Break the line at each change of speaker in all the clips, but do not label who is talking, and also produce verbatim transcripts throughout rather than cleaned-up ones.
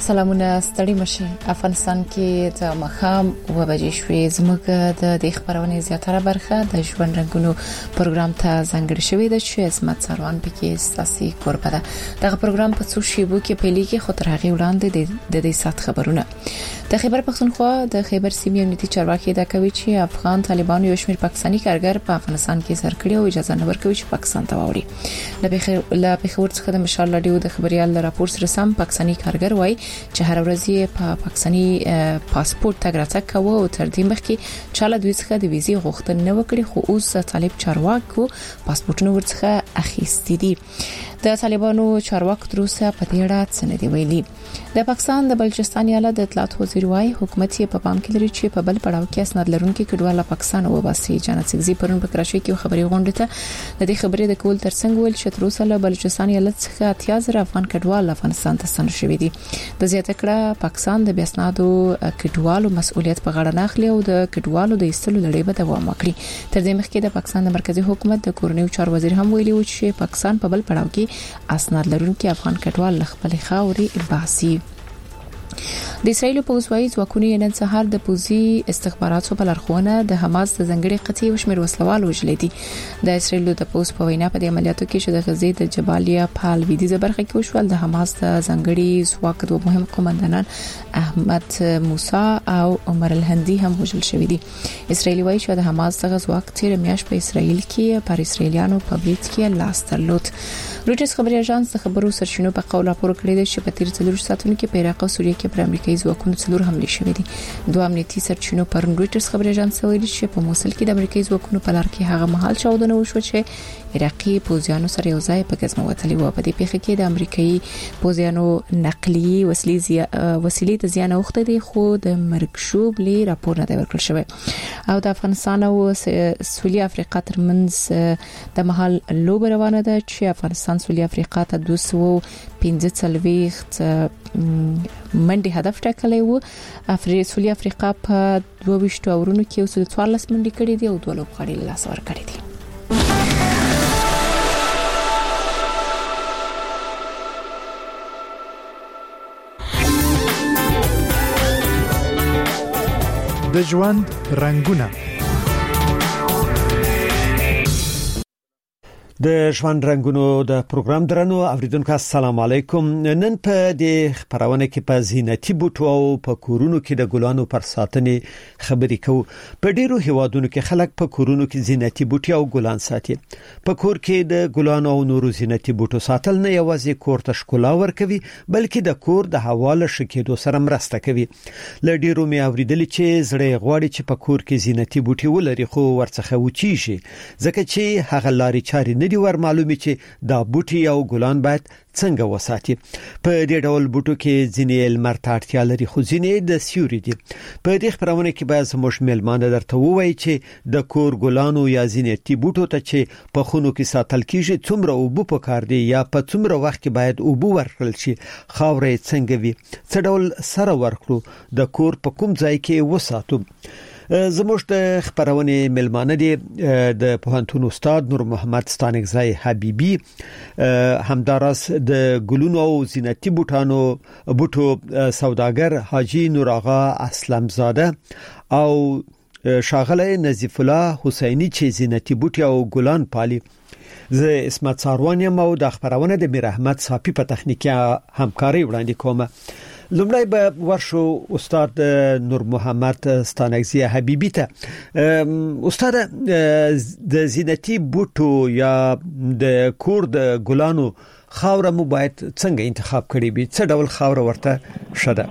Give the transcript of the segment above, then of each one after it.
سلامونه ستړي مشه. افغانستان کې د مخام و بجې شوې زموږ د د خبرونه زیاتره برخه د ژوند رنگونو پروګرام ته ځانګړی شوې ده چې اسمت سروان پکې ساسي کوربه ده. دغه پروګرام په څو شیبو کې پیلې کې خطر هغه وړاندې د دې سات خبرونه د خیبر پختونخوا د خیبر سیمې امنیتي چارواکي دا کوي چې افغان طالبانو یو شمېر پاکستاني کارګر په افغانستان کې سر کړی او اجازه نه ورکوي چې پاکستان ته واوړي. له پیښور څخه د مشال لډیو د خبريال راپور سره سم پاکستاني کارګر وایي چې هر ورځ په پاکستاني پاسپورت تګ راتګ کوي او تر دې مخکې چاله دوی څخه د ویزې غوښتنه نه وکړي، خو اوس طالب چارواکو پاسپورتونه ورڅخه اخیستي دي. د طالبانو چارواکو تر اوسه په دې اړه څه نه دی ویلي. د پاکستان د بلوچستان ایالت د اطلاعات وزیر وايي حکومت یې په پام کې لري چې په بل پړاو کې اسناد لرونکي کډواله پاکستان او واسي جنت سګزي پرون په کراچۍ کې خبري غونډه ته د دې خبرې د کول ترڅنګ ول چې تر اوسه له بلوچستان ایالت څخه اتیا زره افغان کډوال افغانستان ته ستنه شوي دي. د زیاته کړه پاکستان د بیاسنادو کډوالو مسؤلیت په غاړه نه اخلي او د کډوالو د ایستلو لړۍ به دوام وکړي. تر دې مخکې د پاکستان د مرکزی حکومت د کورنیو چارو وزیر هم ویلي و چې پاکستان په بل پړاو کې اسناد لرونکي افغان کډوال خپل خاوري باسي. د اسرایل په وسوي ځواکونو نن سهار د پوزي استخباراتو په لارښوونه د حماس د ځنګړي قطعي وشمیر وسلوال وجلې دي. د اسرایل د پوز په وینا په د عملیاتو کې چې د غزې د جبالیا په لویدیځه برخه کې وشول د حماس د ځنګړي ځواک د مهم قومندانان احمد موسی او عمر الهندي هم وجل شوی دي. اسرایلی وایي چې د حماس څخه ځواک تیر میاش په اسرایل کې پر اسرایلیانو په بیت کې لاس درلود. رویټرز خبري اژانس د خبرو سرچینو په قول راپور کړی دی چې په تیر څلور ساعتونو کې په عراق او سوریه کې پر امریکایي ځواکونو څلور حملې شوې دي. دوه امنیتي سرچینو پر رویټرز خبري اژانس ویلي چې په موصل کې د امریکایي ځواکونو په لار کې هغه مهال چاودنه وشو چې عراقي پوځیانو سره یو ځای په غزمه وتلی و. په دې پیښه کې د امریکایي پوځیانو نقلیه وسلې وسیلې ته زیان اوخته دي، خو د مرګ شوبلي راپور نه دی ورکړل شوی. او د افغانستان او سویلي افریقا ترمنځ د محل لوب روانه ده چې افغانستان سویلي افریقا ته دوه سوه پنځه څلويخت منډي هدف ټاکلی وو. افریقا سویلي افریقا په دوه ویشت اورونو کې اوس د څوارلس منډي کړې دي او دوه لوبغاړي لاس ور کړې دي.
د ژوند رنگونه د ژوند رنگونو د پروګرام درنو اوریدونکو السلام علیکم. نن په دې خبرونه کې په زینتي بوټو او په کورونو کې د ګلانو پر ساتنې خبرې کوو. په ډیرو هیوادونو کې خلک په کورونو کې زینتي بوټي او ګلان ساتي. په کور کې د ګلانو او نورو زینتي بوټو ساتل نه یوازې کور ته ښکلا ورکوي بلکې د کور د حواله شکېدو سره مرسته کوي. ل ډیرو مې اوریدل چې زړې غواړي چې په کور کې زینتي بوټي ولري خو ورڅخه وچیږي ځکه چې هغه لاري چاري نه دی ور معلومي چې دا بوټي او ګلان باید څنګه وساتي. په دې ډول بوټو کې ځینې لمر ته اړتیا لري خو ځینې د سیوري دي. په دې خبرونه کې باید زموږ میلمانه درته ووایي چې د کور ګلانو یا زینتي بوټو ته چې په خونو کې ساتل کیږي څومره اوبه پکار دي یا په څومره وخت کې باید اوبه ورکړل شي، خاورې څنګه وي، څه ډول سره ورکړو، د کور په کوم ځای کې وساتو. زموږ د خبرونه میلمانه دي د پوهنتون استاد نور محمد ستانکزی حبیبی، همدارس د ګلونو او زینتي بوټانو بوټو سوداګر حاجی نور آغا اسلم زاده او شاغله نظیف الله حسینی چې زینتي بوټي او ګلان پالي. زه اسمت سروان یم او د خبرونه د میر احمد صافی په تخنیکی همکاري وړاندې کوم. لومړی به ورشو استاد نور محمد ستانکزی حبیبی ته. استاد د زینتي بوټو یا د کور د ګلانو خاور مو باید څنګه انتخاب کړی وي، څه ډول خاور ورته شته؟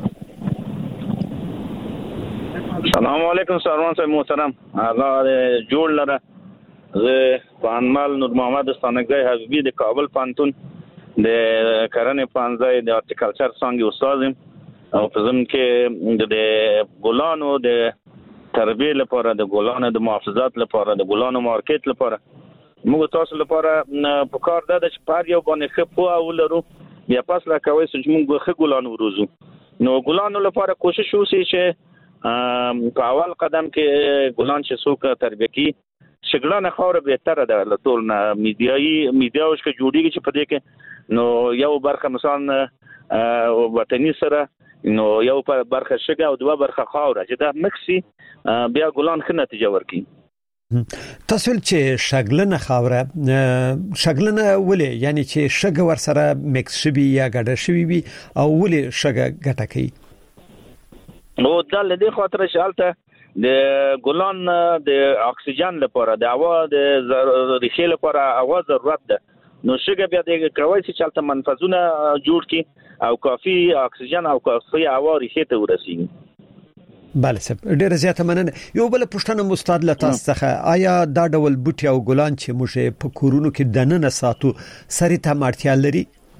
السلام علیکم سروان صاحب محترم، هغه جوړ لره. زه پانمال نور محمد ستانکزی حبیبی د کابل پانتون د کرنې پانځای د هارټیکلچر څانګې استاد یم او په ضمن کې د ګلانو د تربیه لپاره، د ګلانو د محافظت لپاره، د ګلانو مارکیټ لپاره موږ تاسو لپاره په کار ده چې پر یو باندې ښه پوهه ولرو، بیا پس لا کوي چې موږ ښه ګلان وروزو. نو ګلانو لپاره کوشش وشي چې په اول قدم کې ګلان چې څوک تربیه کوي شګلانه خاور به تر ده له ټول نه میډیایي میډیاوش کې جوړیږي چې په دې کې نو یو برخه مثلا وطني سره نو یو په برخه شګه او دوه برخه خاور چې دا مکسي بیا ګلان ښه نتیجه ورکړي.
تاسو چې شګلنه خاوره شګلنه ولې یعنی چې شګه ور سره مکس شوی یا ګډه شوی وي او ولې شګه ګټه کوي؟
نو دا لدې خاطر شالته د ګلان د اکسیجن لپاره د هوا د ریښې لپاره هوا ضرورت ده. نو شګه بیا د کوي چې چالت منفذونه جوړ کی او کافي اکسیجن او کافي هوا ریښې ته ورسیږي.
بله سب ډیره زیاته مننه. یو بل پښتنه مستعد له تاسو څخه آیا دا ډول بوټي او ګلان چې موږ په کورونو کې دننه ساتو سری ته مارتیا لري؟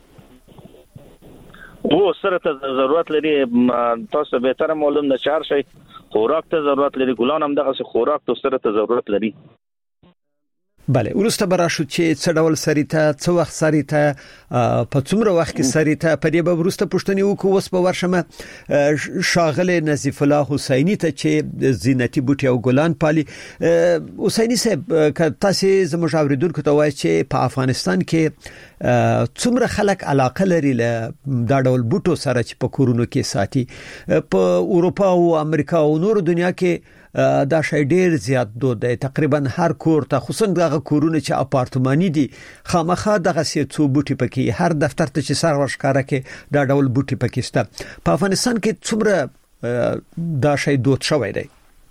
او سره ته ضرورت لري. تاسو به تر معلوم ده چار شي خوراک ته ضرورت لري، ګلان هم دغه خوراک ته سره ته ضرورت لري.
بله ورسته براشو چې څه ډول سریته څو وخت سریته په څومره وخت کې سریته په دې به ورسته پښتني وکړو. اوس په ورشمه شاغله نظیف الله حسینی ته چې زینتی بوټي او ګلان پالي. حسینی صاحب که تاسو زموږ اوریدونکو ته وایي چې په افغانستان کې څومره خلک علاقه لري له دا ډول بوټو سره چې په کورونو کې ساتي، په اروپا او امریکا او نور دنیا کې دا شی ډیر زیات دود دی. تقریبا هر کور ته خصوصا دغه کورونه چې اپارتماني دي خامخا دغه سي څو بوټي پکې، هر دفتر ته چې سر ورشکاره کې دا ډول بوټي پکې شته. په افغانستان کې څومره دا شی دود شوی دی؟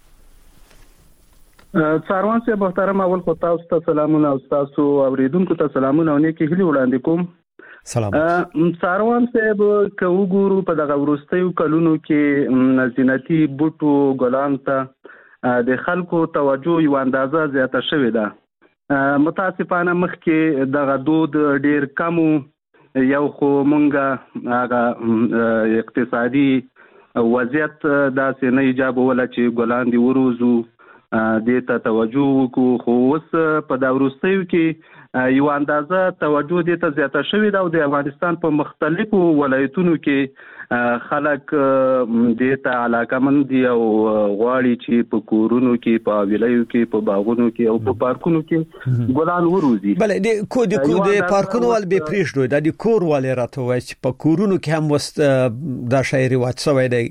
څاروان صاحب محترم، اول خو تاسو ته سلامونه او تاسو اوریدونکو ته سلامونه او نیکی هیله وړاندې کوم.
سلام.
څاروان صاحب که وګورو په دغه ورستیو کلونو کې زینتی بوټو ګلان ته د خلکو توجه یو اندازه زیاته شوې ده. متاسفانه مخکې دغه دود ډیر کم، یو خو مونږه هغه اقتصادي وضعیت داسې نه ایجابوله چې ګلان دی وروزو دې ته توجه وکړو. خو اوس په دا ورستیو کې یو اندازه توجه دې ته زیاته شوې ده او د افغانستان په مختلفو ولایتونو کې خلک دې ته علاقمند دي او غواړي چې په کورونو کې، په ویلایو کې، په باغونو کې او په پارکونو کې ګلان وروزي.
بله د کو د کو د پارکونو ول به پریښدو د کور ولې راته وایي چې په کورونو کې هم وست دا شی رواج شوی دی.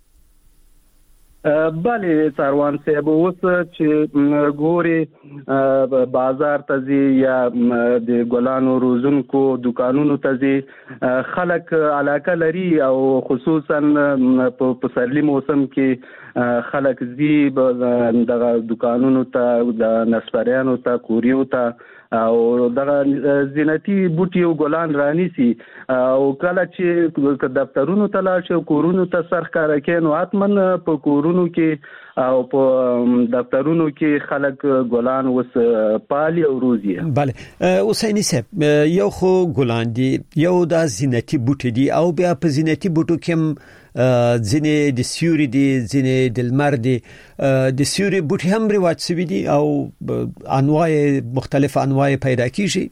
بله څاروان صاحب اوس چې ګوري بازار ته ځي یا د ګلانو روزونکو دکانونو ته ځي، خلک علاقه لري او خصوصا په پسرلي موسم کې خلک ځي دغه دکانونو ته، د نسپریانو ته، کوریو ته او دغه زینتی بوټي او ګلان رانیسي. او کله چې دفترونو ته لاړ شي، کورونو ته سر ښکاره کوي، نو حتمن په کورونو کې او په دفترونو کې خلک ګلان وس پالي او روزي.
بله حسینی صاحب، یو خو ګلان دي، یو دا زینتی بوټي دي او بیا په زینتی بوټو کې ځینې د سیوري دي، ځینې د لمر دي. د سیوري بوټي هم رواج شوي دي او انواع مختلف انواع پیدا کیږي.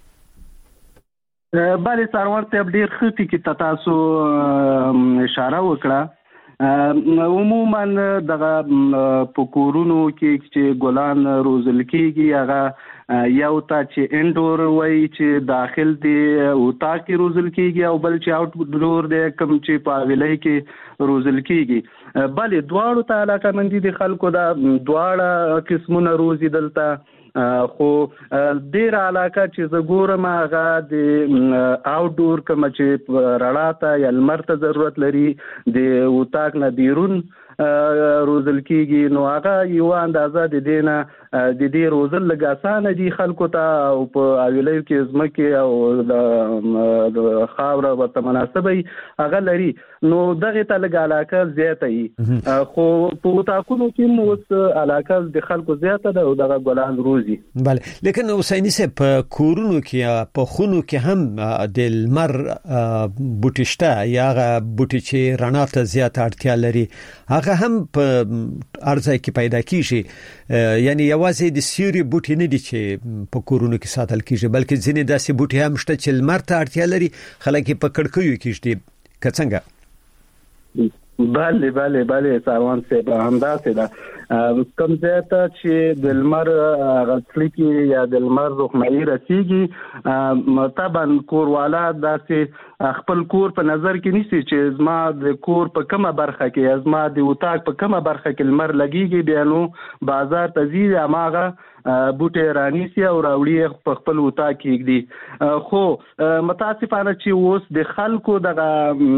بله څاروان صاحب ډیر ښه ټکي تاسو اشاره وکړه. عموما دغه په کورونو کې چې ګلان روزل کېږي هغه یو ته چې انډور وایي چې داخل دی اتاق کې روزل کېږي او بل چې آوټ ډور دی کوم چې په ویلای کې روزل کېږي. بله دواړو ته علاقمندي د خلکو دا دواړه قسمونه روزي دلته. خو ډیر علاقه چې زه ګورم هغه د آوټ ډور کوم چې رڼا ته یا لمر ته ضرورت لري د اتاق نه بیرون روزل کېږي، نو هغه یو اندازه د دې نه د دې روزل لږ اسانه دي خلکو ته او په اویلیو کې ځمکې او د خاوره ورته مناسبه هغه لري، نو دغه ته لږ علاقه زیاته وي. خو په اتاقونو کې اوس علاقه د خلکو زیاته ده او دغه ګلان روزي.
بله لیکن حسینی صاحب په کورونو کې په خونو کې هم د لمر بوټي شته یا هغه بوټي چې رڼا ته زیاته اړتیا لري هغه هم په ارزای کې پیدا کیږي. یعنی یوازې د سیوري بوټي نه دي چې په کورونو کې ساتل کیږي، بلکې ځینې داسې بوټي هم شته چې لمر ته اړتیا لري، خلک په کړکیو کې شته. که څنګه؟
بله بله بله څاروان صاحب همداسې ده. کوم ځای ته چې د لمر غسلی کې یا د لمر روخمایي رسیږي طبعا کوروالا داسې خپل کور په نظر کې نیسي چې زما د کور په کومه برخه کې زما د اتاق په کومه برخه کې لمر لګيږي بیا نو بازار ته ځي اماغه بوټي رانیسي او راوړي په خپل اتاق کې دي خو متاسفانه چې اوس د خلکو دغه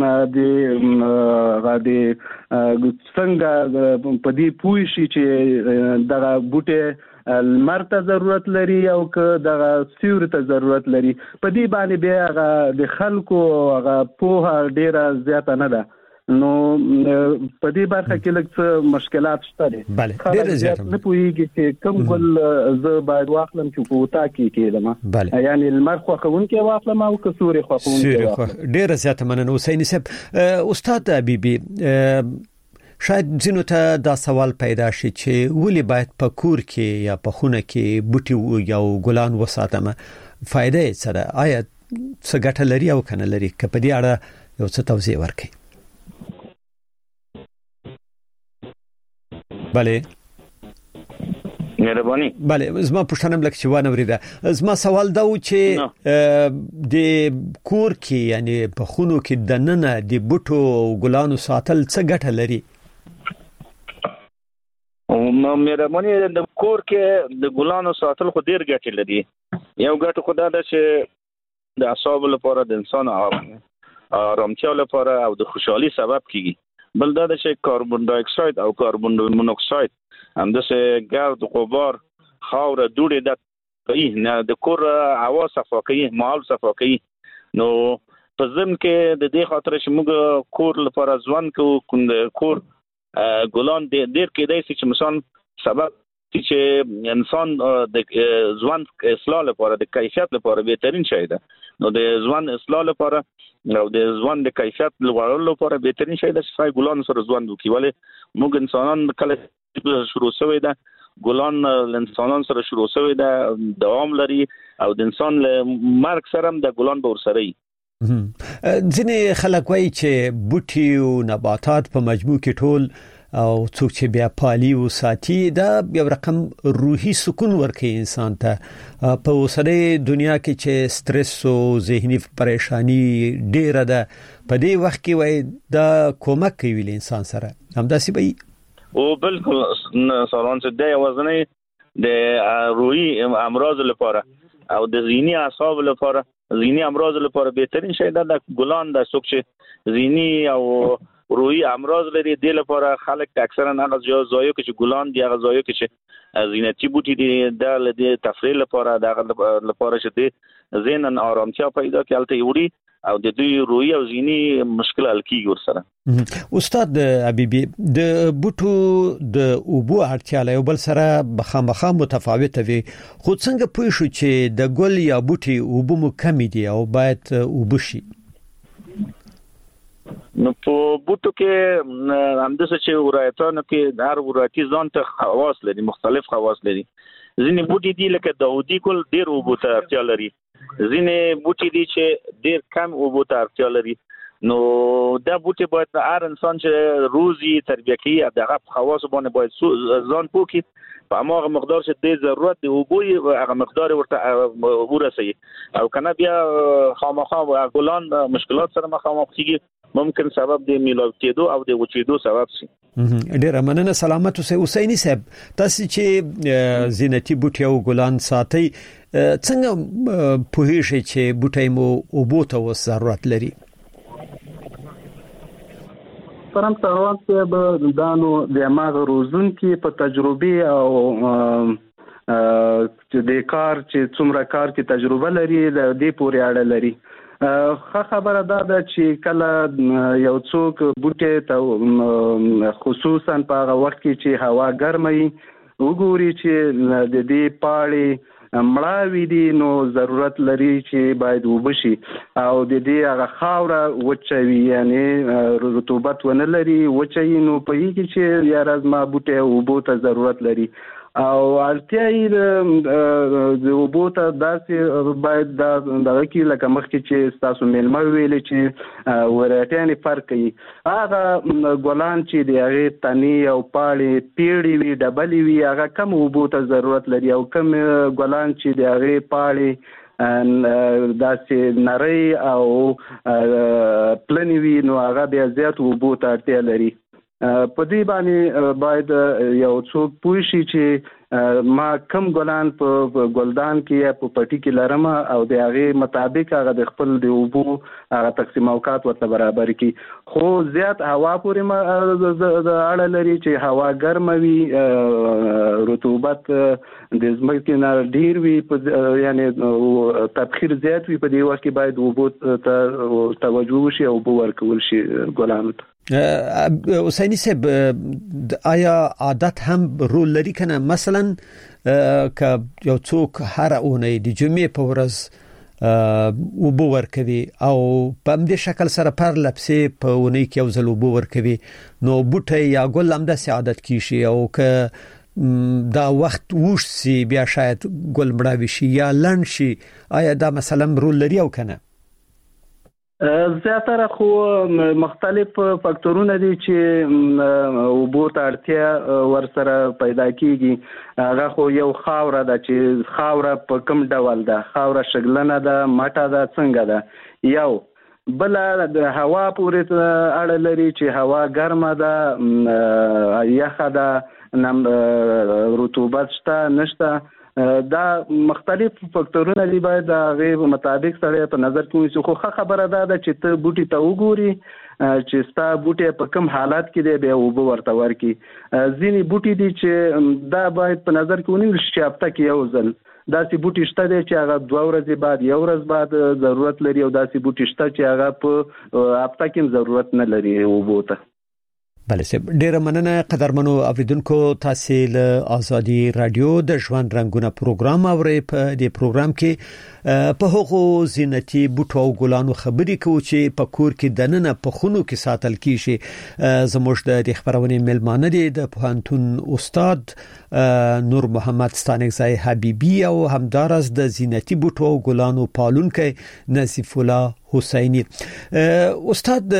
د غادي څنګه په دې پوي شي چې دغه بوټي لمر ته ضرورت لري او که دغه سیوري ته ضرورت لري په دې باندې بیا د خلکو هغه پوهه ډیره زیاته نه ده نو په دې برخه کې لږ څه مشکلات شته دي
بله ډیره زیاته
نه پوهیږي چې کوم ګل زه باید واخلم چې په وتا کې کېدم یعنی لمر خو خون کې واخلم او که سوري خو خون کې واخلم
ډیره زیاته مننه حسین صاحب استاد حبیبي شاید زینو ته دا سوال پیدا شي چې ولی باید په کور کې یا په خونه کې بوټي یا ګلان وساتم فائدې سره آیا څه ګټه لري او کنه لري که په دې اړه یو څه توضیح ورکړئ بله
مهرباني
بله زما پوښتنه ملک چې وانه وريده زما سوال دا و چې د کور کې یعنی په خونو کې د ننه د بوټو او ګلانو ساتل څه ګټه لري
او مهرباني د کور کې د ګلانو ساتل خو ډیر ګټه لري یو ګټه خو دا ده چې د اعصاب لپاره د انسان آرامتیا لپاره او د خوشحالي سبب کیږي بل دا چې کاربن ډای اکساید او کاربن مونوکساید هم د ګرد غبار خاور دوړې د کوي نه د کور هوا صفا کوي مال صفا کوي نو په ځم کې د دې خاطر چې موږ کور لپاره ځوان کو کور ګلان د ډیر کې دی چې مثلا سبب چې انسان د ځوان اصلاح لپاره د کیفیت لپاره بهترین شی ده نو د ځوان اصلاح لپاره او د ځوان د کیفیت لوړولو لپاره بهترین شی ده چې ګلان سره ځوان وکړي ولې موږ انسانان کله شروع شوی ده ګلان انسانان سره شروع شوی ده دوام لري او د انسان له مرګ سره د ګلان به ورسره وي
ځینې خلک وایي چې بوټي او نباتات په مجموع کې ټول او څوک چې بیا پالي او ساتي دا یو رقم روحي سکون ورکوي انسان ته په اوسنۍ دنیا کې چې سټرس او ذهني پریشانی ډیره ده په دې وخت کې وای دا کومک کوي انسان سره همداسې به
او بالکل سلام چې د وزنې د روحي امراض لپاره او د ذهني اعصاب لپاره ذهني امراض لپاره بهترین شی دا د ګلان د څوک چې ذهني او روحي امراض لري د لپاره خلک اکثرا هغه ځایو کې چې ګلان دی هغه ځایو کې چې زینتي بوټي دي د تفریح لپاره د لپاره چې د ذهن آرامتیا پیدا کړي وړي او د دوی روحي او ذهني مشکل حل کیږي ورسره
استاد حبیبي د بوټو د اوبو اړتیا له بل سره بخامخه متفاوته وي خو څنګه پوه شو چې د ګل یا بوټي اوبو مو کم دي او باید اوبو شي
نو په بوټو کې همداسې چې ورایتانو کې هر ورایتي ځان ته خواص لري مختلف خواص لري ځینې بوټي دي لکه داودي ګل ډېر اوبو ته اړتیا لري ځینې بوټي دي چې ډېر کم اوبو ته اړتیا لري نو دا بوټي باید هر انسان چې روزي تربیه کوي دغه خواص باندې باید ځان پوکي په هغه مقدار چې د ضرورت دی اوبو هغه مقدار ورته ورسي او کنه بیا خامخا ګلان مشکلات سره مخامخ کیږي ممکن سبب د میلاد کېدو او د وچېدو سبب شي
ډېر مننه سلامت اوسئ حسین صاحب تاسو چې زینتي بوټي او ګلان ساتي څنګه پوهیږئ چې بوټي مو اوبو ته ضرورت لري
پرم سروان صاحب دانو د ماغ روزون کې په تجربه او چې د کار چې څومره کار کې تجربه لري د دې پورې اړه لري خه خبره دا ده چې کله یو څوک بوټي ته خصوصا په هغه وخت کې چې هوا ګرمه وي وګوري چې د دې پاړې مړاوي دي نو ضرورت لري چې باید وبشي او د دې هغه خاوره وچوي یعنی رطوبت ونه لري وچوي نو په یی کې چې یا راز ما بوټي وبو ته ضرورت لري او اړتیا یې د اوبو ته داسې باید دغه کې لکه مخکې چې ستاسو میلمه ویلې چې ورایټیانې فرق کوي. هغه ګلان چې د هغې تنې او پاڼې پیړې وي ډبلې وي هغه کم اوبو ته ضرورت لري او کم ګلان چې د هغې پاڼې داسې نری او پلنې وي نو هغه بیا زیات اوبو ته اړتیا لري. په دې باندې باید یو څوک پوه شي چې ما کم ګلان په ګلدان کې یا په پټي کې لرم او د هغې مطابق هغه د خپل د اوبو هغه تقسیم اوقات ورته برابر کړي. خو زیات هوا پورې اړه لري چې هوا ګرمه وي رطوبت د ځمکې نه ډیر وي یعنې تبخیر زیات وي په دې وخت کې باید اوبو ته توجه وشي او اوبه ورکول شي ګلانو ته.
حسینی صاحب آیا عادت هم رول لري کنه مثلا که یو څوک هر اونۍ د جمعې په ورځ اوبه ورکوي او په همدې شکل سره پر لپسې په اونۍ کې یو ځل اوبه ورکوي نو بوټی یا ګل همداسې عادت کیږي او که دا وخت وښ سي بیا شاید ګل مړاوي شي یا لنډ شي آیا دا مثلا رول لري او کنه؟
زیاتره خو مختلف فاکتورونه دي چې اوبو ته اړتیا ورسره پیدا کیږي. هغه خو یو خاوره ده چې خاوره په کوم ډول ده، خاوره شګلنه ده، مټه ده، څنګه ده. یو بل د هوا پورې اړه لري چې هوا ګرمه ده، یخه ده، رطوبت شته نشته. دا مختلف فاکتورونه دي باید هغه مطابق سره په نظر کې ونیسو. خو خبره ده چې ته بوټي ته وګوري چې ستا بوټي په کوم حالت کې دی بیا اوبه ورته ورکړي. ځینې بوټي دي چې دا باید په نظر کې ونیول شي هفته کې یو ځل. داسې بوټي شته دی چې هغه دوه ورځې بعد یو ورځ بعد ضرورت لري او داسې بوټي شته چې هغه په هفته کې ضرورت نه لري اوبو ته.
بله سب ډیره مننه قدرمنو اوریدونکو. تاسو له ازادي رادیو د ژوند رنگونه پروګرام اورئ. په دې پروګرام کې په هغو زینتي بوټو او ګلانو خبرې کوو چې په کور کې دننه په خونو کې ساتل کیږي. زموږ د خبرونه ملمانه دي د پوهنتون استاد نور محمد ستانکزی حبیبی او همدارس د زینتي بوټو او ګلانو پالونکي نصیف الله حسینی. استاد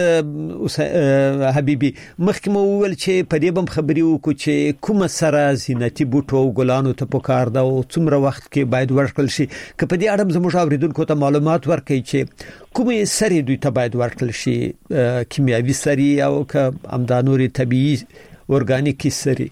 حبیبی مخکې مو ویل چې په دې بم خبري وکړو چې کوم سره زینتي بوټو او ګلانو ته پکار ده او څومره وخت کې باید ورکړل شي. که په دې اړه زموږ اوریدونکو ته معلومات ورکړي چې کومې سری دوی ته باید ورکړل شي، کیمیاوي سری او که امدانوري طبيعي اورګانیکي سری.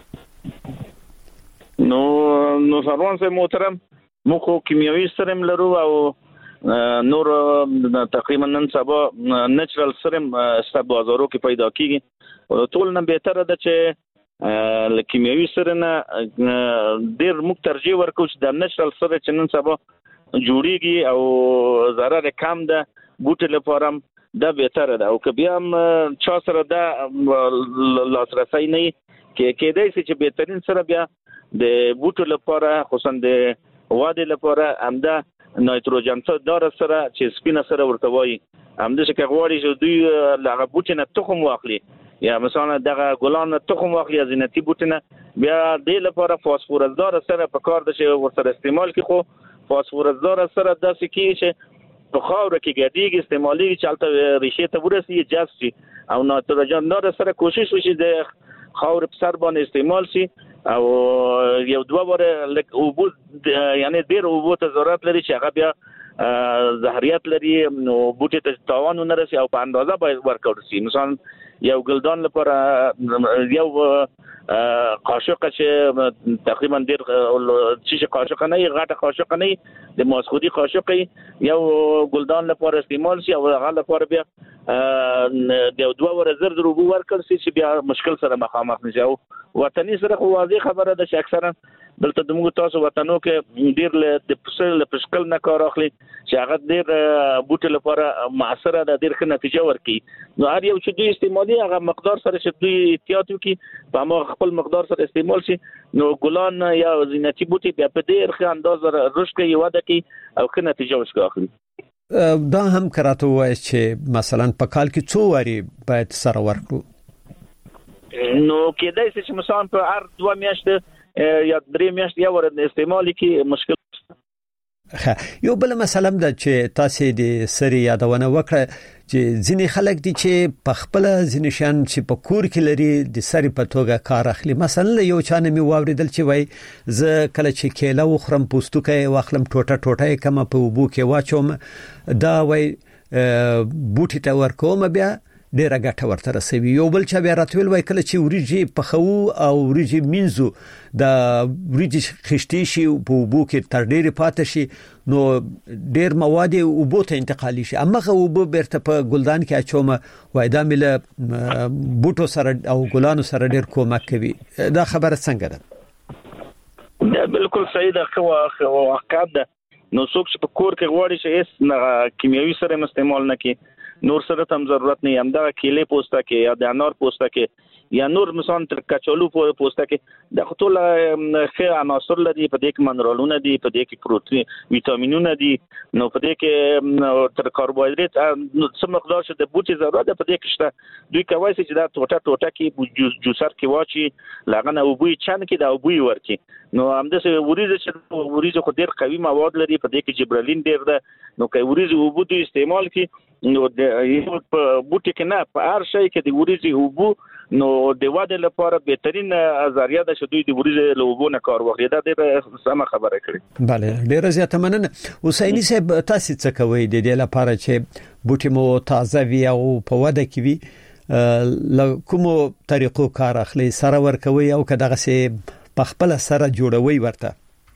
نو نو سروان سے محترم مخو کیمیاوي سرم لرو او نور تقریبا نن سبا نېچرل سرم ست بازارو کې پیدا کیږي. ټول نه بهتره ده چې کیمیاوي سرنه ډیر موږ ترجیح ورکوو چې د نېچرل سره چې نن سبا جوړیږي او ضرر کم ده بوټي لپاره دا بهتره ده. او که بیا هم چا سره دا لاسرسي نه کې کېدای شي چې بهترین سره بیا د بوټو لپاره خصوصا د واده لپاره همدا نایتروجن دار سره چې سپینه سره ورته وایي همدا چې غواړي چې دوی لغه بوټي نه تخم واخلي یا مثلا دغه ګلان تخم واخلي یا زینتي بوټي نه بیا د لپاره فاسفورس دار سره په کار د چې ورته استعمال کی. خو فاسفورس دار سره داسې کی چې په خاور کې ګډیږي استعمالي چالتہ ریشه ته ورسي جذب شي او نایتروجن دار سره کوشش وشي د خاور په سر باندې استعمال شي او یو دوه وره لک اوبو یعنی ډیر اوبو ته ضرورت لري چې هغه بیا زهریات لري نو بوټي ته تاوان نه رسي او په اندازه باید ورکړل شي. مثلا یو ګلدان لپاره یو قاشق چې تقریبا ډیر چې قاشق نه غټه قاشق نه د ماسخودي قاشق یو ګلدان لپاره استعمال شي او هغه لپاره بیا د دوه ور زر درو ورکړل شي چې بیا مشکل سره مخامخ نشي. او وطني سره خو واضح خبره ده چې اکثرا دلته د موږ تاسو وطنو کې ډیر له پسل له پسکل نه کار اخلي چې هغه ډیر بوټي لپاره معاصره ده ډیر ښه نتیجه ورکړي. نو هر یو چې دوی استعمالي هغه مقدار سره چې دوی احتیاط وکړي په هغه خپل مقدار سره استعمال شي نو ګلان یا زینتي بوټي بیا په ډیر ښه اندازه رشد کوي وده کوي او ښه نتیجه ورکړي اخلي.
دا هم کراته وایي چې مثلا په کال کې څو واری باید سره ورکړو.
نو کېدای شي چې مثلا په هر دوه میاشتې یا درې میاشتې یا ور استعمال کی مشکل.
یو بل مسله ده چې تاسو د سری یادونه وکړه چې ځینې خلک دي چې په خپل ځینې شان چې په کور کې لري د سری په توګه کار اخلي. مثلا یو چانه می واوریدل چې وای زه کله چې کېله وخورم پوستوکې واخلم ټوټه ټوټه کما په وبو کې واچوم دا وای بوټي ته ورکوم بیا ډیره ګټه ورته رسوي. یو بل چا بیا راتویل وای کله چې وریجې پخو او وریجې مینځو د وریجې خشتي شي په وبو کې تر ډیره پاتې شي نو ډیر مواد وبو ته انتقالي شي اما خو وبو بیرته په ګلدان کې اچوم وای دا مل بوټو سره او ګلانو سره ډیر کومک کوي. دا خبره څنګه ده؟
دا بالکل صحیح ده. خو واقعیت ده نو څوک چې په کور کې غواړي چې هیڅ کیمیاوي سره استعمال نه کوي نور سره تم ضرورت نه هم دا کېله پوسټه کې یا د انار پوسټه کې یا نور مثلا تر کچالو پوسټه کې د خطول ښه عناصر لري په دې کې منرالونه دي په دې کې پروتین ویټامینونه دي نو په دې کې تر کاربوهایډریټ څه مقدار شته د بوټي ضرورت په دې کې شته دوی کوي چې دا ټوټه ټوټه کې جوسر کې واچي لغنه او بوی چن کې دا بوی ورکی نو همداسې وریځ چې وریځ خو ډیر قوي مواد لري په دې کې جبرالین ډیر ده نو کوي وریځ او بوټي استعمال کې نو د یو بوټي کې نه په هر شي کې د وریځ او بو نو د واده لپاره بهترین ذریعہ ده چې دوی د وریځ له وبو نه کار واخلي. دا ډیره سمه خبره کړې.
bale ډیره زیاته مننه. حسینی صاحب تاسو څه کوي د دې لپاره چې بوټي مو تازه وي او په واده کې وي له کومو طریقو کار اخلي سره ور کوي او کداغه سي په خپل سره جوړوي ورته؟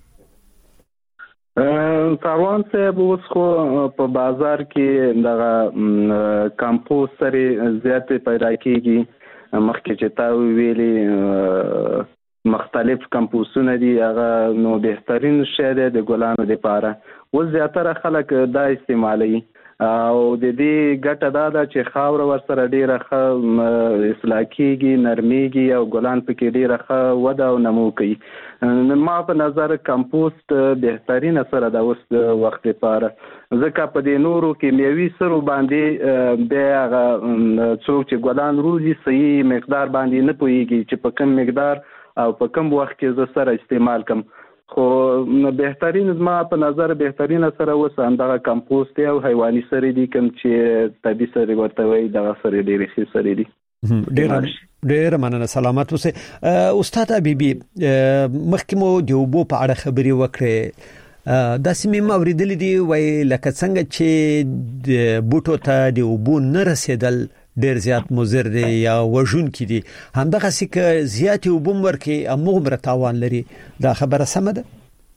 کاروان صاحب اوس خو په بازار کې دغه کمپوست سره زیات پیدا کیږي. مخکې چې تا ویلي مختلف کمپوستونه دي هغه نو بهترین شی دی د ګلانو لپاره. اوس زیاتره خلک دا استعمالوي او د دې ګټه دا ده چې خاور ورسره ډیره ښه اصلاح کیږي نرمیږي او ګلان پکې ډیره ښه وده او نمو کوي. ما په نظر کمپوست بهترین سره د اوس وخت لپاره ځکه په دې نورو کیمیاوي سرو باندې بیا څوک چې ګلان روزي صحیح مقدار باندې نه پوهیږي چې په کم مقدار او په کم وخت کې زه سره استعمال کوم. خو بهترین زما په نظر بهترین سره اوس همدغه کمپوست او حیواني سره دي کوم چې طبي سره ورته وي دغه سره ډېر ښه سره دي.
ډېر ډېر مننه سلامت اوسه. استاد حبیبي مخکې مو د وبو په اړه خبري وکړې دا سیمه اوریدلې دي وای لکه څنګه چې د بوټو ته د وبو نه رسیدل ډیر زیات مضر دي یا وژون کې دي همدغه سکه زیات وبم ورکي امغه تاوان لري. دا خبره سمه ده؟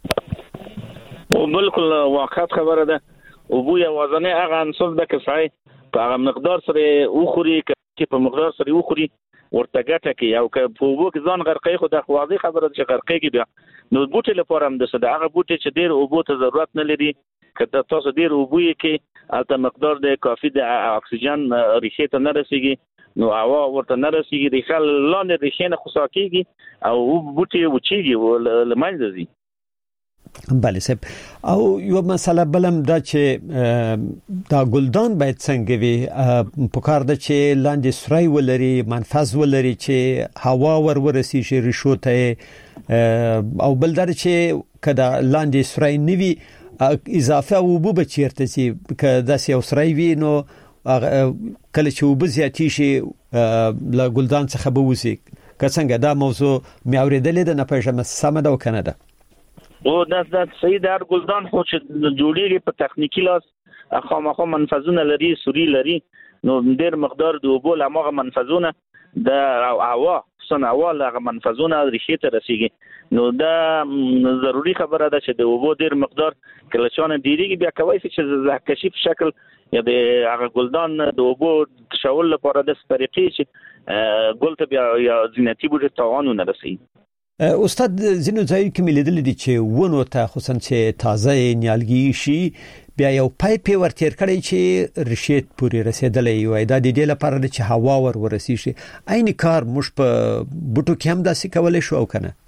بالکل واقعیت خبره ده. وبو یا وزنه هغه عنصر ده که صحیح په هغه مقدار سره وخوري کې په مقدار سره وخوري ورته ګټه کوي او که په وبو کې ځان غرقې خو د خوازي خبره چې غرقې کې بیا نو بوټي لپاره هم د هغه بوټي چې ډیر وبو ته ضرورت نه لري که تاسو ډیر وبو کې البته مقدار د کافي د اکسیجن ریښې ته نه رسیږي نو هوا ورته نه رسیږي ریښه لاندې ریښې نه خسا کیږي او بوټي وچیږي لمنځه ځي.
بله صاحب او یو مسله بلم دا چې دا ګلدان باید څنګه وي په کار د چې لاندې سوري ولري منفذ ولري چې هوا ور ورسیږي ریښو ته او بل در چې کدا لاندې سوري نوي اضافه وبو بچیرته چې که داسې اوسرای وي نو کله چې وبو زیاتی شي لا ګلدان څخه به وسی که څنګه دا موضوع مې اوریدلې ده نه پېژنم سم ده او کنه ده.
او دا د سید هر ګلدان خو چې جوړیږي په تخنیکی لاس خامخا منفذونه لري سوري لري نو ډیر مقدار د وبو لمغه منفذونه د هوا خصوصا هوا لغه منفذونه ریښې ته رسیږي نو دا ضروری خبره ده چې د وبو ډیر مقدار کله چانه ډیریږي بیا کوي چې زهکشي په شکل یا د هغه ګلدان د وبو تشول لپاره د طریقې چې ګل ته بیا یا زینتي بوټي تاوان نه رسي.
استاد زینو ځای کې ملیدل دي چې ونه ته خصوصا چې تازه نیالګي شي بیا یو پایپ ورتیر کړی چې رشید پوری رسیدلې وای دا د دې لپاره چې هوا ور ورسی شي عین کار مش په بوټو کې هم داسې کولای شو او کنه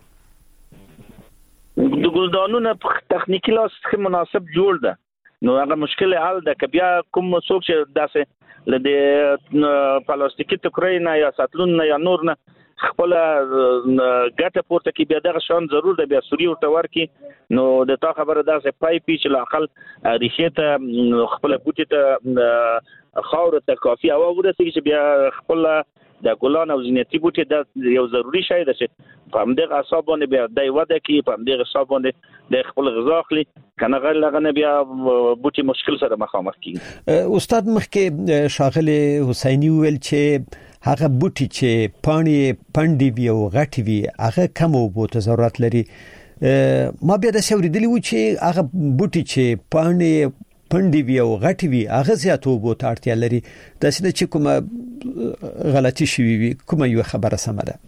د ګلدانونو په تخنیکی لاس څخه مناسب جوړ ده نو هغه مشکل حل ده که بیا کوم څوک چې داسې لدې پلاستیکي ټوکرې نه یا ساتلون نه یا نور نه خپل ګټه پورته کې بیا دغه شان ضرور د بیا سوري ورته ورکی نو د تا خبره ده چې پای پی چې لاقل ریښه ته خپل بوټي ته خاور ته کافي او ورته چې بیا خپل د ګلان او زینتي بوټي د یو ضروری شی ده چې په همدغه حساب باندې بیا د وده کې په همدغه حساب باندې د خپل غذا اخلي کنه غیر لغنه بیا بوټي مشکل سره مخامخ کیږي.
استاد مخکې شاغله حسینی ویل چې هغه بوټي چې پانی پندې وی او غټي وی هغه کم او بو ته ضرورت لري. ما بیا د سوریدلی و چې هغه بوټي چې پانی پندې وی او غټي وی هغه زیاتو بو ته اړتیا لري. د سینه چې کومه غلطي شوی وي کومه یو خبره سمه ده.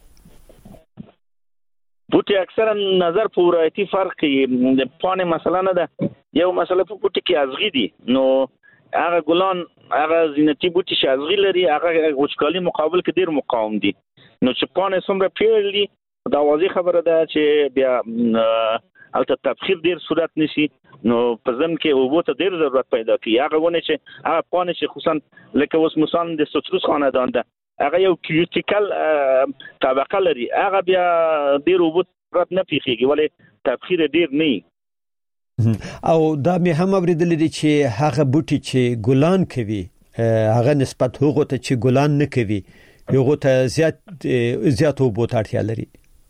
بوټي اکثرا نظر په ورایتي فرق کوي د پانی مثلا نه ده یو مسله په بوټي کې ازغي دي نو هغه ګلان هغه زینتي بوټي چې ازغي لري هغه وچکالي مقابل کې ډیر مقاوم دي نو چې پانی څومره پیړلي دا واضح خبره ده چې بیا البته تبخیر ډیر صورت نشي نو په ځم کې اوبو ته ډیر ضرورت پیدا کوي هغه ونه چې هغه پانی چې خصوصا لکه اوس مثلا د سوتروس خاندان ده هغه یو کریټیکل طبقه لري هغه بیا ډیر اوبو ضرورت نه پیخيږي ولی تبخیر ډیر نه
او دا مې هم اوریدل دي چې هغه بوټي چې ګلان کوي هغه نسبت هغه ته چې ګلان نه کوي یو ته زیات زیات اوبو ته اړتیا لري.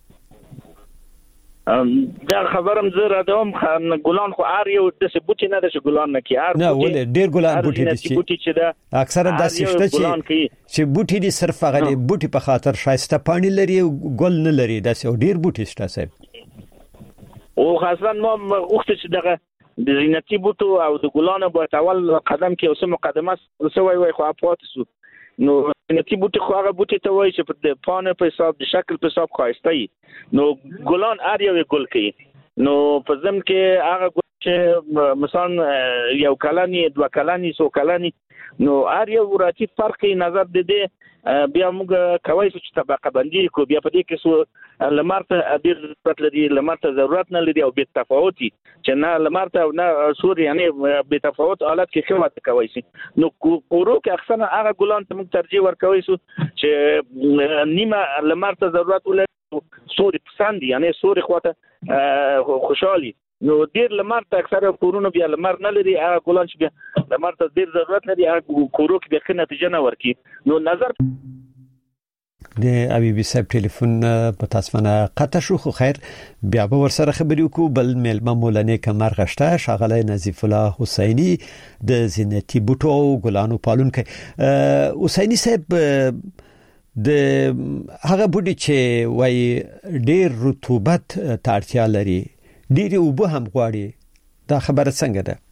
دا خبرم زه راځم ګلان خو ار یو د بوټي نه د ګلان نه کی ار
نه ولې ډیر ګلان بوټي دي
بوټي چې دا
اکثره د سشته چې چې بوټي دي صرف هغه بوټي په خاطر شایسته پانی لري ګل نه لري دا څو ډیر بوټي شته صاحب
او خاصه نو وخت چې دغه د زینتي بوټو او د ګلانو په اول قدم کې اوسه مقدمه سوي وي خو اپوتسو نو زینتي بوټي خو هغه بوټي ته وایي چې په پانه په حساب د شکل په حساب خاصتای نو ګلان ار یو ګل کوي نو په ځم کې هغه چې مثلا یو کلانی دوه کلانی سو کلانی نو ار یو وراتي فرق نظر د دې بیا موږ کوي چې طبقه بندي کو بیا په دې کې سو لمرته ډیر ضرورت لري لمرته ضرورت نه لري او به تفاوتي چې نه لمرته او نه سور یعنی به تفاوت حالت کې خدمت کوي سي نو کورو کې اکثر هغه ګلان ته موږ ترجیح ورکوي سو چې نیمه لمرته ضرورت ولري سوري پسند یعنی سوري خواته خوشحالي نو ډیر لمر ته اکثر کورونو بیا لمر نه لري هغه ګلان چې بیا لمر ته ډیر ضرورت لري هغه کورو کې به ښه نتیجه نه ورکي نو نظر
د حبیبي صاحب ټلیفون په تاسفانه قطع شو خو خیر بیا به ورسره خبرې وکړو بل ملما مولانا کمر غشته شاغله نظیف الله حسینی د زینتي بوټو او ګلانو پالونکي حسینی صاحب د هغه بوټي چې وای ډیر رطوبت ته اړتیا لري ډیره اوبه هم غواړي دا خبره څنګه ده؟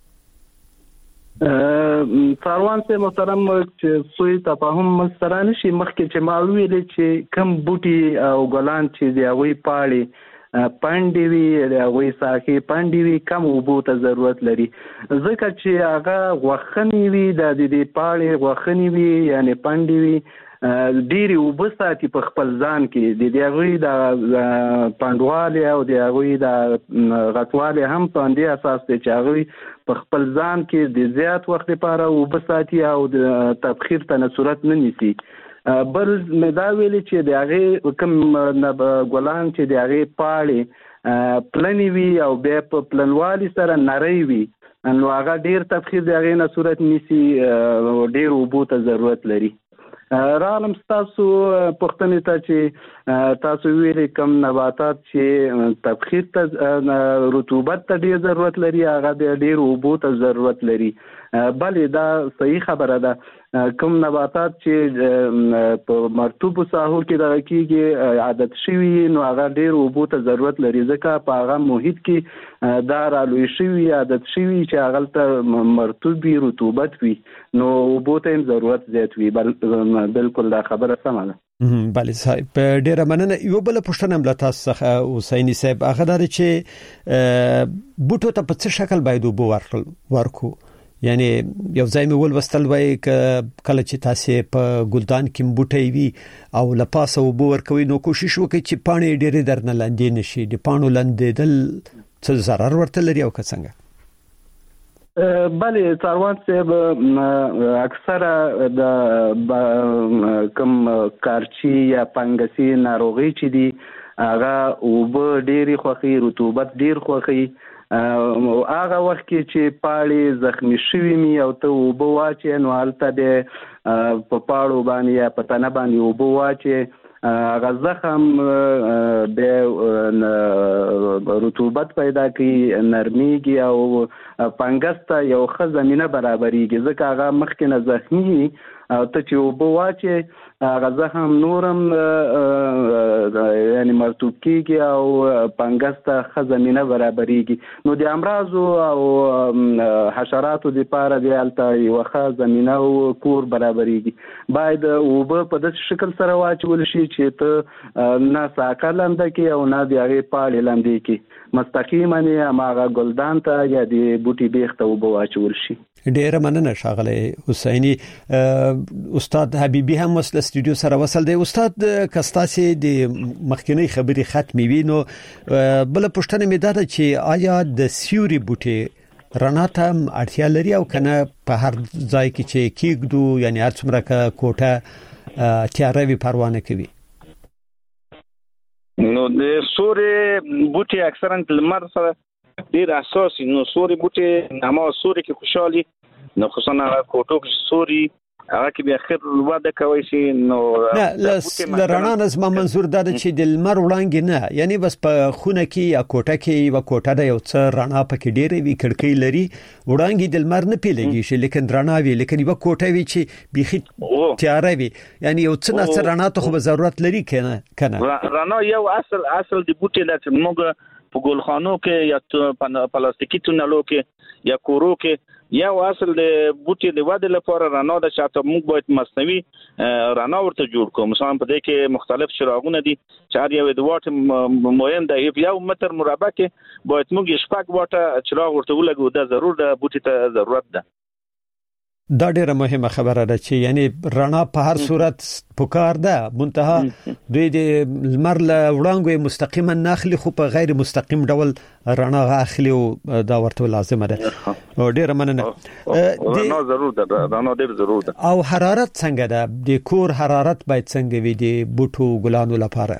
ساروان سه محترم چې سوی تفاهم مسترانه شي مخکې چې ما ویل چې کم بوټي او ګلان چې دی هغه پاړي پاندې وی هغه ساکي پاندې وی کم اوبو ته ضرورت لري ځکه چې هغه غوخنی وی د دې پاړي غوخنی وی یعنی پاندې وی ډیری وبساتي په خپل ځان کې د دغوی د پاندواله او د دغوی د غټواله هم په اندې اساس ته چاغوي په خپل ځان کې د زیات وخت لپاره وبساتي او د تبخیر ته صورت نه نیسي بل مدا ویل چې د هغه کوم ګلان چې د هغه پاړي پلنی وی او به په پلنوالي سره نری وی نو هغه ډیر تبخیر د هغه نه صورت نیسي ډیر وبو ته ضرورت لري رالم تاسو پښتنې ته چې تاسو ویلي کم نباتات چې تبخیر ته رطوبت ته ډیر ضرورت لري هغه ډیر اوبو ته ضرورت لري بلې دا صحیح خبره ده کوم نباتات چې په مرطوب ساحو کې دغه کېږي عادت شوي نو هغه ډیر اوبو ته ضرورت لري ځکه په هغه محیط کې دا رالوی شوي عادت شوي چې هغه ته مرطوب وي رطوبت وي نو اوبو ته هم ضرورت زیات وي بالکل دا خبره سمه ده
بله صاحب ډیره مننه یو بل پوښتنه هم له تاسو څخه حسینی صاحب هغه دا چې بوټو ته په څه شکل باید وبو ورکو یعنی یو ځای مې ول وستل وای کله چې تاسو په ګلدان کې بوټي وي او لپاسه وبو ورکوي نو کوشش وکړئ چې پانی ډېر درنه لاندې نشي د پانو لاندې دل څه zarar ورته لري او څنګه
بله څاروان صاحب اکثره د کم کارچی یا فنګسي ناروغي چې دي هغه اوبه ډېری خوخي رطوبت ډېر خوخي هغه وخت کې چې پاړې زخمی شوي می او ته اوبه واچې نو هلته د په پاړو باندې یا په تنه باندې اوبه واچې هغه زخم د رطوبت پیدا کوي نرمیږي او فنګس ته یو ښه زمینه برابرېږي ځکه هغه مخکې نه زخمي او ته چې اوبه واچې هغه زخم نورم یعنی مرطوب کېږي او فنګس ته ښه زمینه برابرېږي نو د امراضو او حشراتو دپاره بیا هلته یوه ښه زمینه او کور برابرېږي باید اوبه په داسې شکل سره واچول شي چې ته نه ساقه لنده کړي او نه د هغې پاړې لندې کړي مستقیما یې هماغه ګلدان ته یا د بوټي بیخ ته اوبه واچول شي.
ډیره مننه ښاغلی حسیني. استاد حبیبي هم اوس له سټوډیو سره وصل دی. استاد که ستاسې د مخکینی خبرې ختمې وي نو بله پوښتنه مې دا ده چې آیا د سیوري بوټي رڼا ته اړتیا لري او کنه په هر ځای کې چې کېږدو یعنی هر څومره که کوټه تیاره وي پروا نه کوي؟
نو د سوري بوټي اکثرا لمر سره ډیر اساسي نو سوري بوټي نامه سوري کې خوشالي نو خصوصا کوټو کې سوري هغه کې به اخر وعده کوي شي نو
نه لرنا نظم منظور دا چې د لمر وړاندې نه یعنی بس په خونه کې یا کوټه کې و کوټه د یو څه رڼا پکې ډېرې وی کړکۍ لري وړاندې د لمر نه پیلېږي شي لیکن رڼا وی لیکن یو کوټه وی چې بيخي تیاره وی یعنی یو څه نه رڼا ته خو ضرورت لري کنه کنه
رڼا یو اصل اصل د بوټي د موږ په ګلخانو کې یا پلاستیکي تونلو کې یا کورو کې یا اصل د بوټي د واده لپاره رڼا د شاته موږ باید مصنوعي رڼا ورته جوړ کوو. مثلا په دې کې مختلف چراغونه دي چې هر یو د واټ معین د یو متر مربع کې باید موږ شپږ واټه چراغ ورته ولګو دا ضرور د بوټي ته ضرورت ده.
دا ډیره مهمه خبره ده چې یعنی رڼا په هر صورت پکار ده منتها دوی د لمر له وړانګو مستقیما ناخلي خو په غیر مستقیم ډول رڼا اخلي او دا ورته لازمه ده. او ډیره مننه.
رڼا ضرور ده رڼا ډیر ضرور ده.
او حرارت څنګه ده د کور حرارت باید څنګه وي د بوټو ګلانو لپاره؟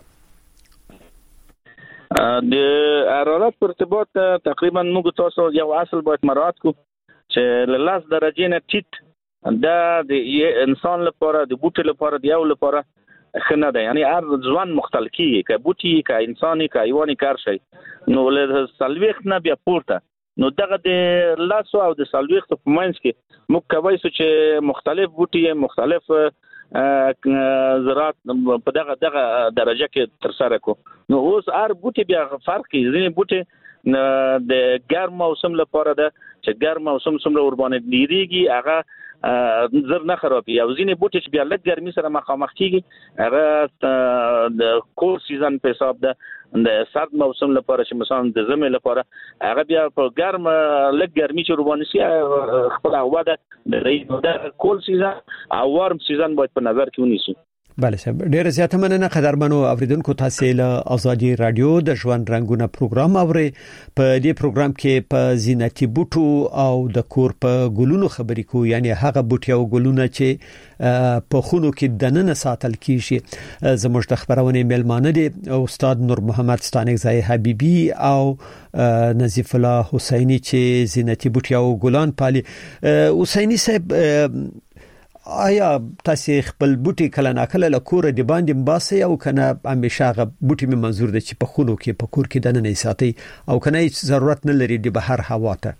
د حرارت په ارتباط تقریبا موږ تاسو یو اصل باید مراعات کو چې لاس درجه نه ټیټ دا د انسان لپاره د بوټي لپاره د یو لپاره خنه ده یعنی هر ځوان مختلف کیږي که بوټي که انساني که حیواني کار شي نو له سلويخت نه بیا پورته نو دغه د لاسو او د سلويخت په منځ کې موږ کوي چې مختلف بوټي مختلف زراعت په دغه دغه درجه کې تر سره کو نو اوس هر بوټي بیا فرق کوي. ځینې بوټي د ګرم موسم لپاره ده چې ګرم موسم څومره ور باندې ډیریږي هغه زر نه خرابي او ځینې بوټي چې بیا لږ ګرمي سره مخامخ کیږي هغه د کور سیزن په حساب ده د سرد موسم لپاره چې مثلا د زمې لپاره هغه بیا په ګرم لږ ګرمي چې ور باندې شي خپل هوا ده د کول سیزن او وارم سیزن باید په نظر کې ونیسو.
بله صاحب ډیره زیاته مننه قدرمنو اوریدونکو تاسو له ازادي رادیو د ژوند رنگونه پروګرام اوري. په دې پروګرام کې په زینتي بوټو او د کور په ګلونو خبرې کوو یعنی هغه بوټي او ګلونه چې په خونو کې دننه ساتل کیږي. زموږ د خبرونه میلمانه دي استاد نور محمد ستانکزی حبیبي او نظیف الله حسیني چې زینتي بوټي او ګلان پالي. حسیني صاحب آیا تاسو خپل بوټي کله ناکله له کور دی باندې مباسي او کنه همیشه غ بوټي می منظور دي چې په خونو کې په کور کې دنه نه ساتي او کنه هیڅ ضرورت نه لري د بهر هوا ته؟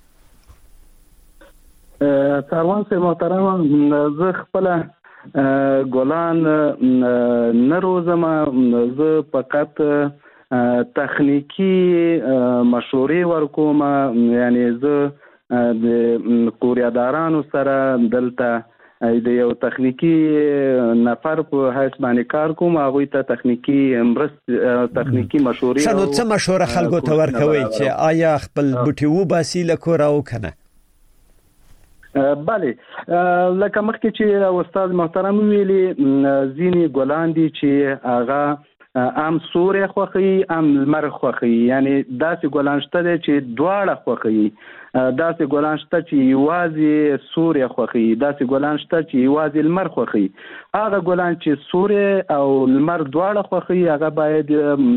څاروان سه محترم زه خپل ګلان نه روزم زه فقط تخنیکی مشورې ورکوم یعنی زه د قوریادارانو سره دلته د یو تخنیکی نفر په حیث باندې کار کوم هغه ته تخنیکی مرست تخنیکی مشورې
شنو څه مشوره خلکو ته ورکوي چې آیا خپل بوټي و باسي لکور او کنه؟
بله لکه مخکې چې استاد محترم ویلي ځینې ګلان دي چې هغه ام سورې خوخي ام لمر خوخي، یعنی داسې ګلان شته چې دواړه خوخي، داسې ګلان شته چې یوازې سورې خوخي، داسې ګلان شته چې یوازې لمر خوخي. هغه ګلان چې سورې او لمر دواړه خوخي هغه باید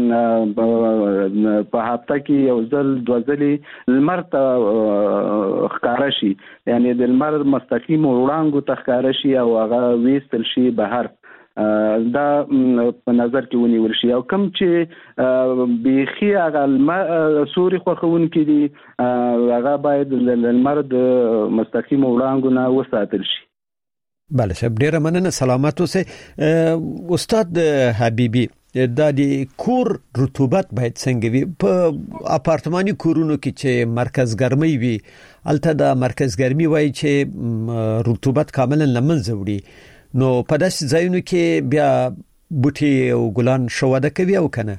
په هفته کې یو ځل دوه ځلې لمر ته ښکاره شي، یعنی د لمر مستقیم وړانګو ته ښکاره شي او هغه ویستل شي بهر. دا په نظر کې ونیول شي. او کوم چې بیخي هغه سوري خوښونکي دي هغه باید لمر د مستقیم وړانګو نه وساتل شي.
بله شب ډیره مننه، سلامت اوسئ. استاد حبیبی، دا د کور رطوبت باید څنګه وي؟ په اپارتماني کورونو کې چې مرکز ګرمي وي البته دا مرکز ګرمي وایي چې رطوبت کاملا لمنځه وړي، نو په داسې ځایونو کې بیا بوټي او ګلان شواده کوي او کنه؟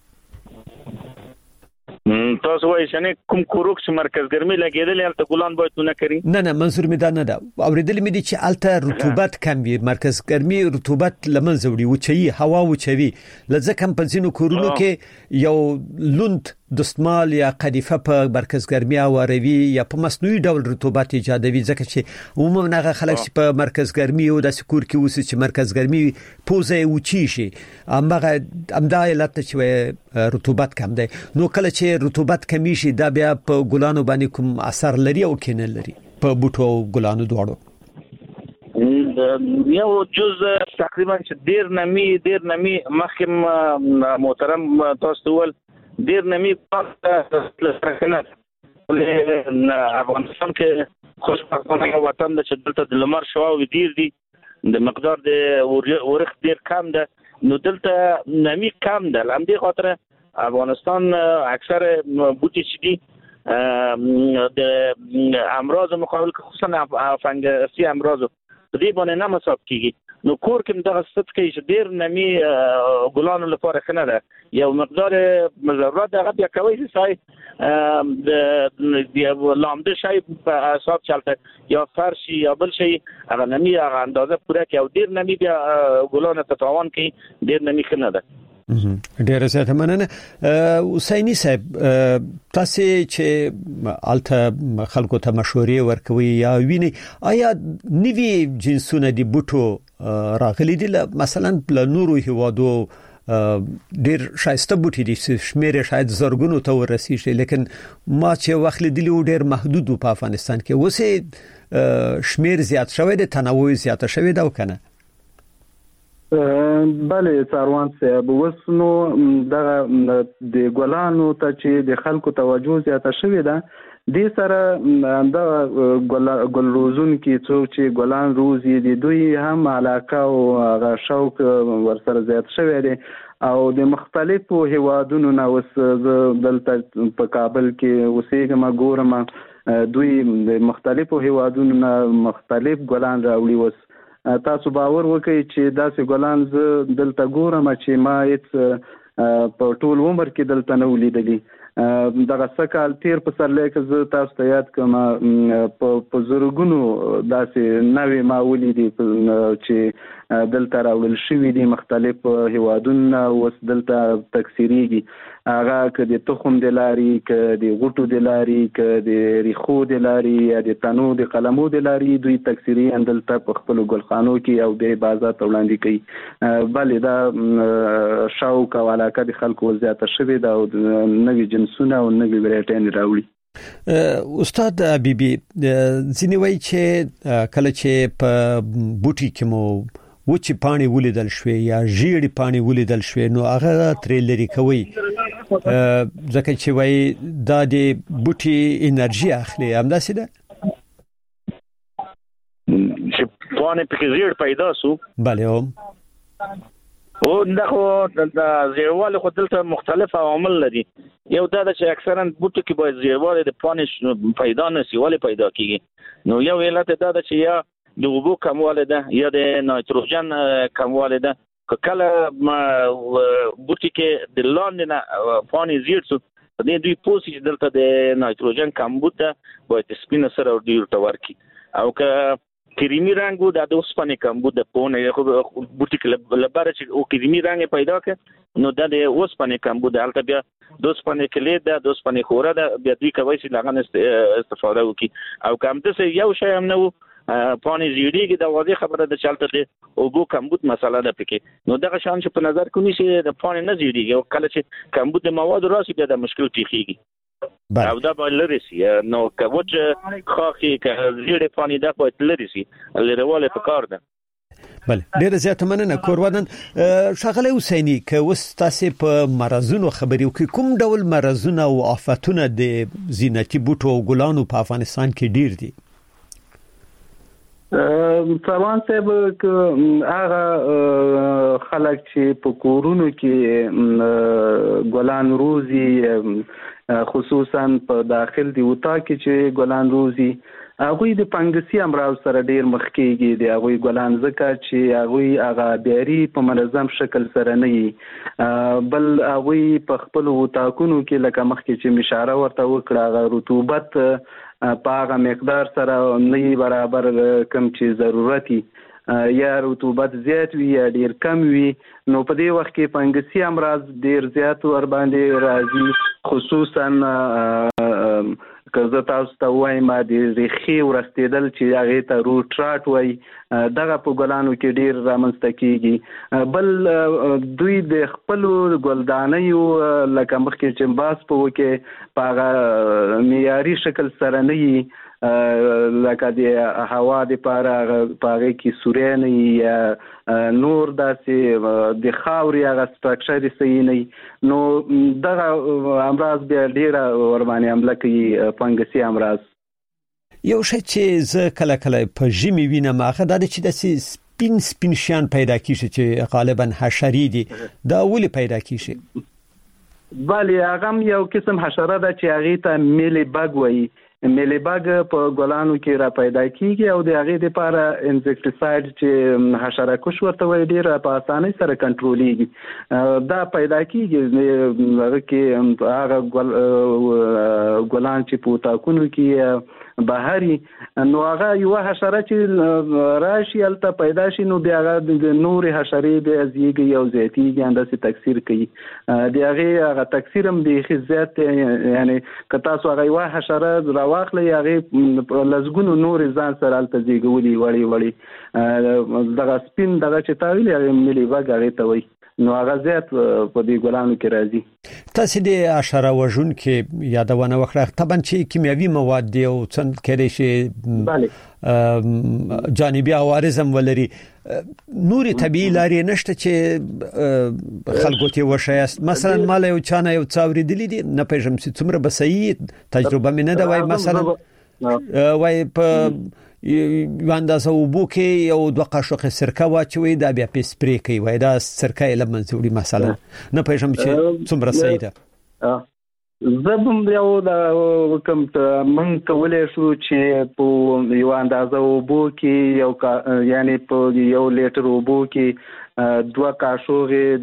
تاسو وایئ چې کوم کوروک چې مرکز ګرمي لګیدل البته ګلان باید نه کوي؟ نه
نه منظور می دا نه ده. اوریدل می دي چې البته رطوبت کم وي، مرکز ګرمي رطوبت لمنځه وړي، وچوي هوا وچوي، لږه کم په ځینو کورونو کې یو لوند دستمال یا قدیفه په مرکز ګرمي اوروي یا په مصنوعي ډول رطوبت ایجادوي، ځکه چې عموما هغه خلک چې په مرکز ګرمي او د سکور کې اوسي چې مرکز ګرمي پوزه وچی شي، امغه امدا علت چې رطوبت کم دی. نو کله چې رطوبت کمی شي دا بیا په ګلانو باندې کوم اثر لري او کینه لري په بوټو او ګلانو دواړو؟
یو جز تقریبا چې ډیر نمی ډیر نمی مخکې محترم تاسو ول ډیر نمی پاتې افغانستان کې خوشبختانه وطن د چې دلته د لمر شواو ډیر دي، د مقدار د ورخ ډیر کم ده، نو دلته نمی کم ده. لامدې خاطر افغانستان اکثر بوټي چې دي د امراض مقابل خصوصا فنگسی امراض دې باندې نه مصاب کیږي. نو کور کې دغه ست کې چې ډیر نمی ګلانو لپاره خنه ده، یو مقدار ضرورت هغه بیا کوي چې د لامده شای په حساب چلته یا فرش یا بل شي هغه نمی هغه اندازه پوره کوي او ډیر نمی بیا ګلانو ته تاوان کوي، ډیر نمی خنه ده.
ډیره زیاته مننه. حسینی صاحب، تاسو چې الته خلکو ته مشورې ورکوي یا ویني، آیا نوی جنسونه دی بوټو راغلي دي؟ مثلا په نورو هیوادو ډیر شایسته بوټي دي چې شمیر شاید زرګونو ته ورسیږي، لیکن ما چې وخت لیدلی ډیر محدود په افغانستان کې. وسه شمیر زیات شوی دی، تنوع زیات شوی دی او کنه؟
بله څاروان صاحب، اوس نو دغه د ګلانو ته چې د خلکو توجه زیاته شوې ده، دې سره د ګل روزونکي څوک چې ګلان روزي دي دوی هم علاقه او هغه شوق ورسره زیات شوی دی او د مختلفو هیوادونو نه اوس دلته په کابل کې اوسېږم ګورم دوی د مختلفو هیوادونو نه مختلف ګلان راوړي. اوس تاسو باور وکړئ چې داسې ګلان زه دلته ګورم چې ما هیڅ په ټول عمر کې دلته نه ولیدلي. دغه سکال تیر په سرلیک زه تاسو ته یاد کوم په زرګونو داسې نوې ما ولیدي چې دلته راوړل شوي دي مختلف هیوادونه، اوس دلته تکثیریږي. هغه که د تخم د لارې، که د غوټو د لارې، که د ریخو د لارې یا د تنو د قلمو د لارې، دوی تکثیري دلته په خپلو ګلخانو کې او بیا بازار ته وړاندې کوي. بلې دا شوق او علاقه د خلکو زیاته شوې ده او نوي جنسونه او نوي ورایټیانې راوړي.
استاد حبیبی، ځینې وایي چې کله چې په بوټي کې مو وچې پاڼې ولیدل شوې یا ژیړې پاڼې ولیدل شوې نو هغه ترې لرې کوي، ځکه چې وایي دا د بوټي انرژي اخلي. همداسې ده
چې پاڼې پکې زیړ پیدا سو؟
بله هم
او دغه د زیړوالي خو دلته مختلف عوامل لري. یو دا چې اکثرا بوټو کې باید زیړوالي د پاڼې پیدا نشي، ولې پیدا کیږي؟ نو یو علت دا ده چې یا د اوبو کموالی ده یا د نایتروجن کموالی ده. که کله بوټي کې د لاندې نه پاڼې زیړ شو په دې دوی پوه شي چې دلته د نایتروجن کمبود ده، باید سپینه سره ډېر ورته ورکړي. او که کریمي رنگ و د اوسپنې کمبود د پونه خو بوټي کې لپاره چې او کریمي رنگ پیدا کړ نو د اوسپنې کمبود البته بیا د اوسپنې کلید د اوسپنې خوره د بیا دوی کوي چې لاغه استفاده وکړي او کوم څه یو شی هم نه پانی زیریږي د واضح خبره د چلته دی او بو کمبود مسله ده پکې نو دغه شان چې په نظر کې نیسي د پانی نه زیریږي او کله چې کمبود مواد راسي بیا د مشکل پیښیږي او دا به لري سي نو کوچ خاخي که زیړ پانی ده په لري سي لريواله په کار ده
بله ډیره زیاته مننه کورودن شغله حسینی که وس تاسو په مرزونو خبري وکي کوم ډول مرزونه او آفتونه د زینتي بوټو او ګلانو په افغانستان کې ډیر دي
سلام صاحب هغه خلک چې په کورونو کې ګلان روزي خصوصا په داخل دی وتا کې چې ګلان روزي هغه د پنګسي امراض سره ډیر مخ کېږي دی هغه ګلان زکه چې هغه هغه بیاري په منظم شکل سره نه وي بل هغه په خپل وتاکونو کې لکه مخ کې چې اشاره ورته وکړه هغه رطوبت په هغه مقدار سره نه برابر کم چې ضرورتي یا رطوبت زیات وي یا ډیر کم وي نو په دې وخت کې فنګسي امراض ډیر زیات ور باندې راځي خصوصا که تاسو ته وایم د ریخي ورستېدل چې هغه ته روټراټ وای دغه په ګلانو کې ډیر رامنځته کیږي بل دوی د خپل ګلدانیو لکه مخکې چې باس په وکه په معیاري شکل سره نه لکه د هوا د پاره پاره کې سورې نه یا نور داسې د خاوري هغه سټرکچر صحیح نه نو دغه امراض بیا ډیر ور باندې عمله کوي فنګسي امراض
یو شی چې ز کله کله په ژمي وینم هغه د چې د سپین سپین شان پیدا کیږي چې غالبا حشري دي دا ولې پیدا کیږي
بله هغه یو قسم حشره ده چې هغه ته میلی بګ وایي میلی بګ په ګلانو کې را پیدا کیږي او د هغه لپاره انسیکټیساید چې حشره کش ورته وایي ډیر په اسانۍ سره کنټرولېږي دا پیدا کیږي هغه کې هغه ګلان چې په تاکونو کې بهاري نو هغه یو حشره چې راشي الته پیدا شي نو بیا هغه د نور حشرې د ازيږي او زیاتیږي انداسې تکثیر کوي د هغه هغه تکثیر هم د خزات یعنی که تاسو هغه یو حشره راواخلې هغه لزګونو نور ځان سره الته زیږولي وړي وړي دغه سپین دغه چې تاویل هغه ملي بګ هغه ته وایي نو هغه زیات په دې ګلانو کې راځي
تاسو د حشره وژون کې یادونه وکړه طبعا چې کیمیاوي مواد دی او څنګه کېږي چې
bale
جانبي عوارض هم ولري نوري طبيعي لارې نشته چې خلکو ته وشایست مثلا مال یو چانه یو څاوري دي نه پېژم چې څومره بسې تجربه مې نه دا وای مثلا وای په یو اندازه وبو کې یو دوه قاشق سرکه واچوي دا بیا په سپری کوي وای دا سرکه له منځوري مثلا نه پېژم چې څومره صحیح ده
زبم یو دا کوم من کولای شو چې په یو اندازه وبو کې یو یعنی په یو لیټر وبو کې دوه قاشق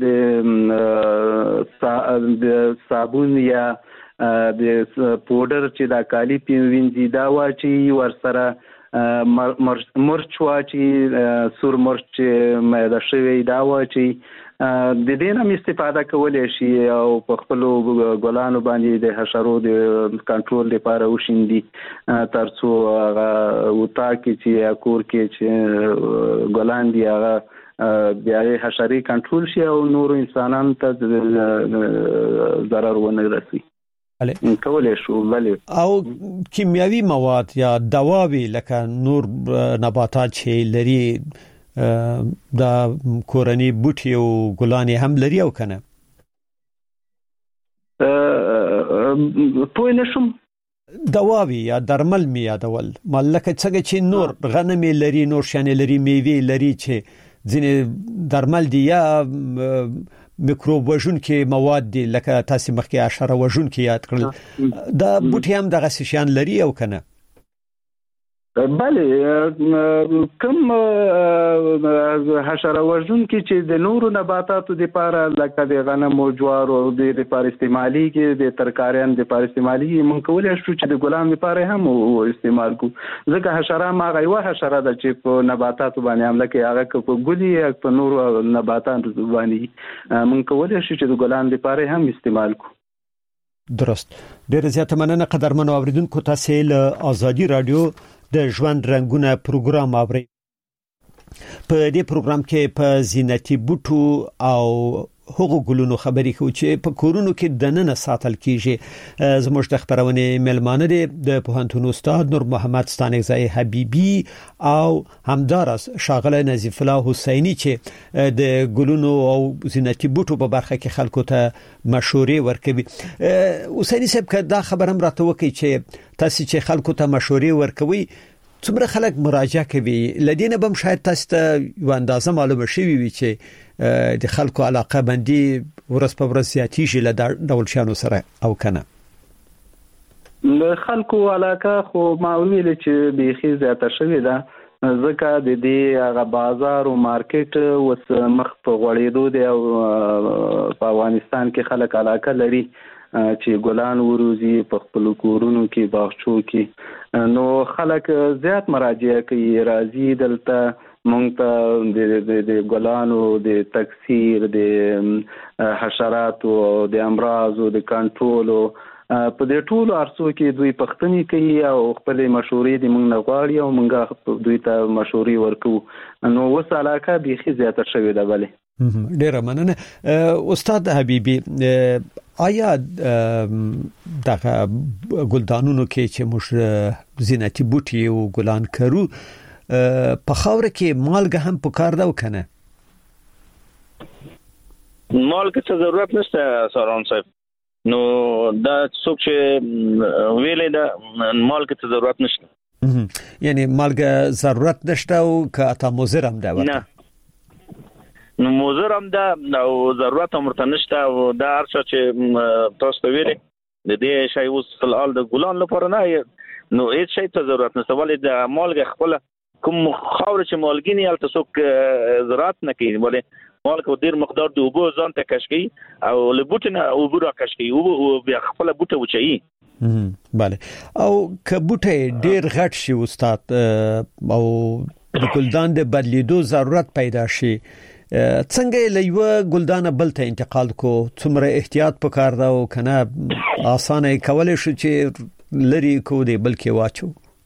د صابون یا د پودر چې دا کالی پینځي دا واچي ورسره مرچ واچي سور مرچ مېده شوی دا واچي د دې نه استفاده کولای شي او په خپل ګلانو باندې د حشرو د کنټرول لپاره وشيندي ترڅو هغه وتا کې چې کور کې چې ګلان دی هغه بیا حشري کنټرول شي او نور انسانانو ته ضرر ونه رسي کولای شو بله
او کیمیاوي مواد یا دواوی لکه نور نباتات چې لري دا کورنی بوټي او ګلان هم لري او کنه
پوه نشم
دواوی یا درمل می یادول مالکه څنګه چې نور غنمي لري نور شانه لري میوه لري چې ځینې درمل دي یا میکروب وژون کې مواد دي لکه تاسو مخکې حشره وژون کې یاد کړل دا بوټي هم دغه شیان لري او کنه
بله کوم حشره وژونکي چې د نورو نباتاتو لپاره لکه د غنمو جوارو د لپاره استعمالي کې د ترکاریان لپاره استعمالي مونږ کولای شو چې د ګلان لپاره هم استعمال کو ځکه حشره ما غوي حشره د چې په نباتاتو باندې عمله کوي هغه په ګلي یا په نورو نباتاتو باندې مونږ کولای شو چې د ګلان لپاره هم استعمال کو.
درست. ډېر زیات مننه قدرمنو اوریدونکو تاسو له ازادي رادیو د ژوند رنگونه پروګرام اوري. په دې پروګرام کې په زینتي بوټو او هغو ګلونو خبرې کوي چې په کورونو کې دننه ساتل کیږي. زموږ د خبرونه ملمانه دي د پوهنتون استاد نور محمد ستانکزی حبیبی او همدارس شاغله نظیف الله حسینی چې د ګلونو او زینتي بوټو په برخه کې خلکو ته مشورې ورکوي. حسینی صاحب که دا خبر هم راته وکړي چې تاسو چې خلکو ته مشورې ورکوي څومره خلک مراجعه کوي لدینه بم شاید تاسو ته یو اندازه معلومه شي وي چې د خلکو علاقه باندې ورس په ورس زیاتیږي له ډول شانو سره او کنه
د خلکو علاقه خو ما ویل چې بيخي زیاته شوې ده ځکه د دې هغه بازار او مارکیټ وس مخ په غوړېدو دی او په افغانستان کې خلک علاقه لري چې ګلان وروزي په خپل کورونو کې باغچو کې نو خلک زیات مراجعه کوي راځي دلته مونږ ته د د ګلانو د تکثیر د حشراتو د امراض او د کنټرول په دې ټولو ارڅو کې دوی پښتني کوي او خپل مشورې د مونږ نه غواړي او مونږ دوی ته مشورې ورکو نو وس علاقه بيخي زیاته شوې ده. بله
ډیره مننه استاد حبیبی. آیا دغه ګلدانونو کې چې موږ زینتي بوټي او ګلان کرو په خاور کې مالګه هم پکار ده وکنه؟
مالګه څه ضرورت نشته ساران صاحب. نو دا څوک چې ویلې ده مالګه څه ضرورت نشته
یعنی مالګه ضرورت نشته او که اته مضر هم ده؟
نه نو مضر هم ده او ضرورت هم ورته نشته او دا هر څه چې تاسو ته ویلې د دې شی اوس فلال د ګلان لپاره نه نو هیڅ شی ته ضرورت نشته ولې د مالګه خپل کوم خاور چې مالګینی الته څوک زراعت نه کوي ولې مالګه ډیر مقدار د اوبو ځان ته کشکي او له بوټنه اوبو را کشکي او بیا خپل بوټه وچي.
بله او که بوټه ډیر غټ شي استاد او د ګلدان د بدلیدو ضرورت پیدا شي څنګه له یو ګلدان بل ته انتقال کو څومره احتیاط پکار دا او کنه اسانه کولای شو چې لری کو دی بلکې واچو؟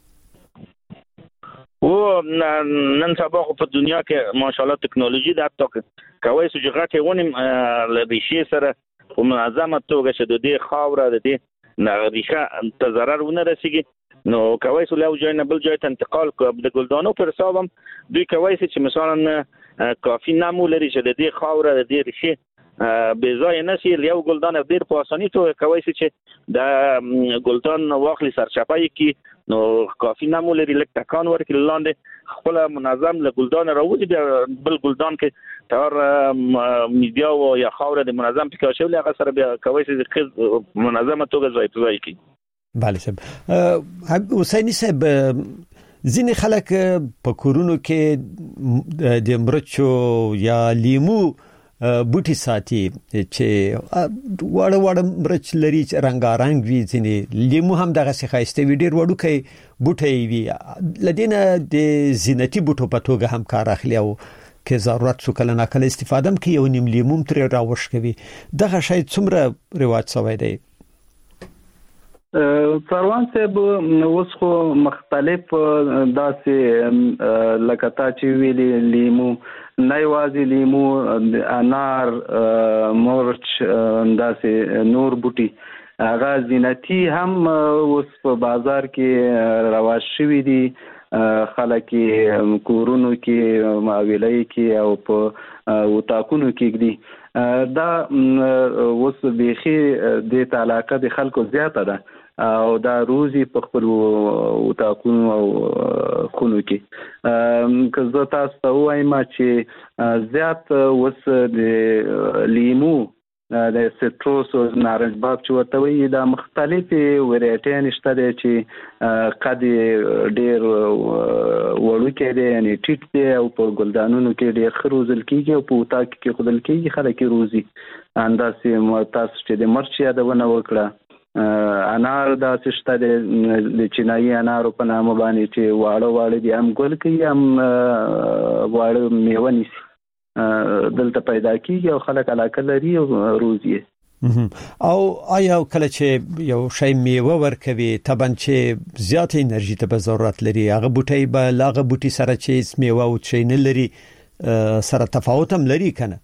او نن سبا په دنیا کې ماشاءالله ټکنالوژي د حتی کوي چې غټه ونیم ل ریشه سره په منظمه توګه چې د دې خاوره د دې ریشه ته ضرر ونه رسیږي نو کوي چې له ځای نه بل ځای ته انتقال کو د ګلدانو پر حساب هم دوی کوي چې مثلا کافي نمو لري چې د دې خاوره د دې ریشه به ځای نشي یو ګلدان ډیر په اسانۍ توګه کوي چې د ګلدان واخلي سرچپای کی نو کافي نمو لري لکه تکان ورکړي لاندې خپل منظم له ګلدان راوځي بل ګلدان کې تر میډیا او یا خاوره د منظم پکې شوی هغه سره بیا کوي چې منظمه توګه ځای په ځای کی.
بله صاحب. حسینی صاحب ځینې خلک په کورونو کې د مرچو یا لیمو بوټي ساتي چې وړ وړ مرچ لري رنگارنګ وي ځینې لیمو هم دغه څه خاصه وي ډیر وړو کې بوټي وي لدینه د زینتي بوټو په توګه هم کار اخلي او کې ضرورت شو کله ناکله استفاده هم کوي او نیم لیمو تر راوښ کوي دغه شی څومره رواج شوی دی؟
سروان صاحب اوس خو مختلف داسې لکه تا چې ویلي لیمو نه یوازې لیمو انار مرچ داسې نور بوټي هغه زینتي هم اوس په بازار کې رواج شوي دي خلک کورونو کې معاولای کې او په وتاکونو کې دي دا اوس بيخي د علاقه د خلکو زیاته ده او دا روزي په خپل وتاکونو او خونو کې که زه تاسو ته وایم چې زیات وس د لیمو د سټروس او نارنج باغ چې ورته وي د مختلفي وریټي نشته دي چې قد ډیر وړوکی دی یعنی ټیټ دی او په ګلدانونو کې ډیر خروزل کیږي او په وتا کې خودل کیږي خلک روزي انداسې متاس چې د مرچ یادونه وکړه انار د سشته د چینایي انارو په نامه باندې چې واړه واړه دي هم ګل کوي هم واړه میوه نیسي دلته پیدا کیږي او خلک علاقه لري او روزي
او آیا کله چې یو شی میوه ورکوي طبعا چې زیات انرژي ته ضرورت لري هغه بوټي به لاغه بوټي سره چې میوه او چې نه لري سره تفاوت هم لري کنه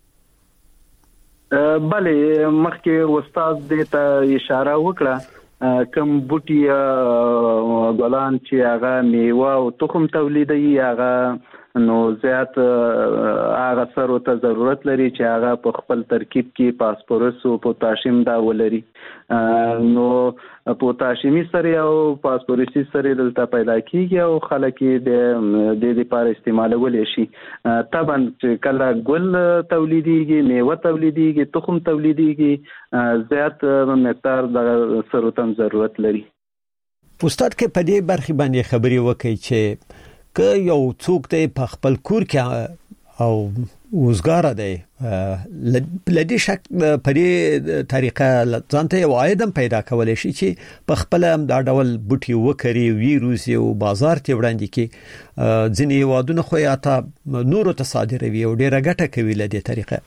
بله مخکې استاد دې ته اشاره وکړه کوم بوټي ګلان چې هغه میوه او تخم تولیدوي هغه نو زیات هغه سره ته ضرورت لري چې هغه په خپل ترکیب کې فاسفورس او پوتاشیم دا ولري نو پوتاشیمي سره او فاسفورسي سره دلته پیدا کیږي او خلک د د لپاره استعمالول شي طبعا چې کله ګل تولیديږي میوه تولیديږي تخم تولیديږي زیات مقدار د سره ته ضرورت لري
استاد کې په دې برخه باندې خبري وکړي چې که یو څوک ته په خپل کور کې او وزګار دی لدی شک په دې طریقه ځانته یو عاید پیدا کولای شي چې په خپل هم دا ډول بوټي وکړي ویروس او بازار ته وړاندې کې ځینې وادونه خو یا ته نورو ته صادروي او ډیره ګټه کوي لدی طریقه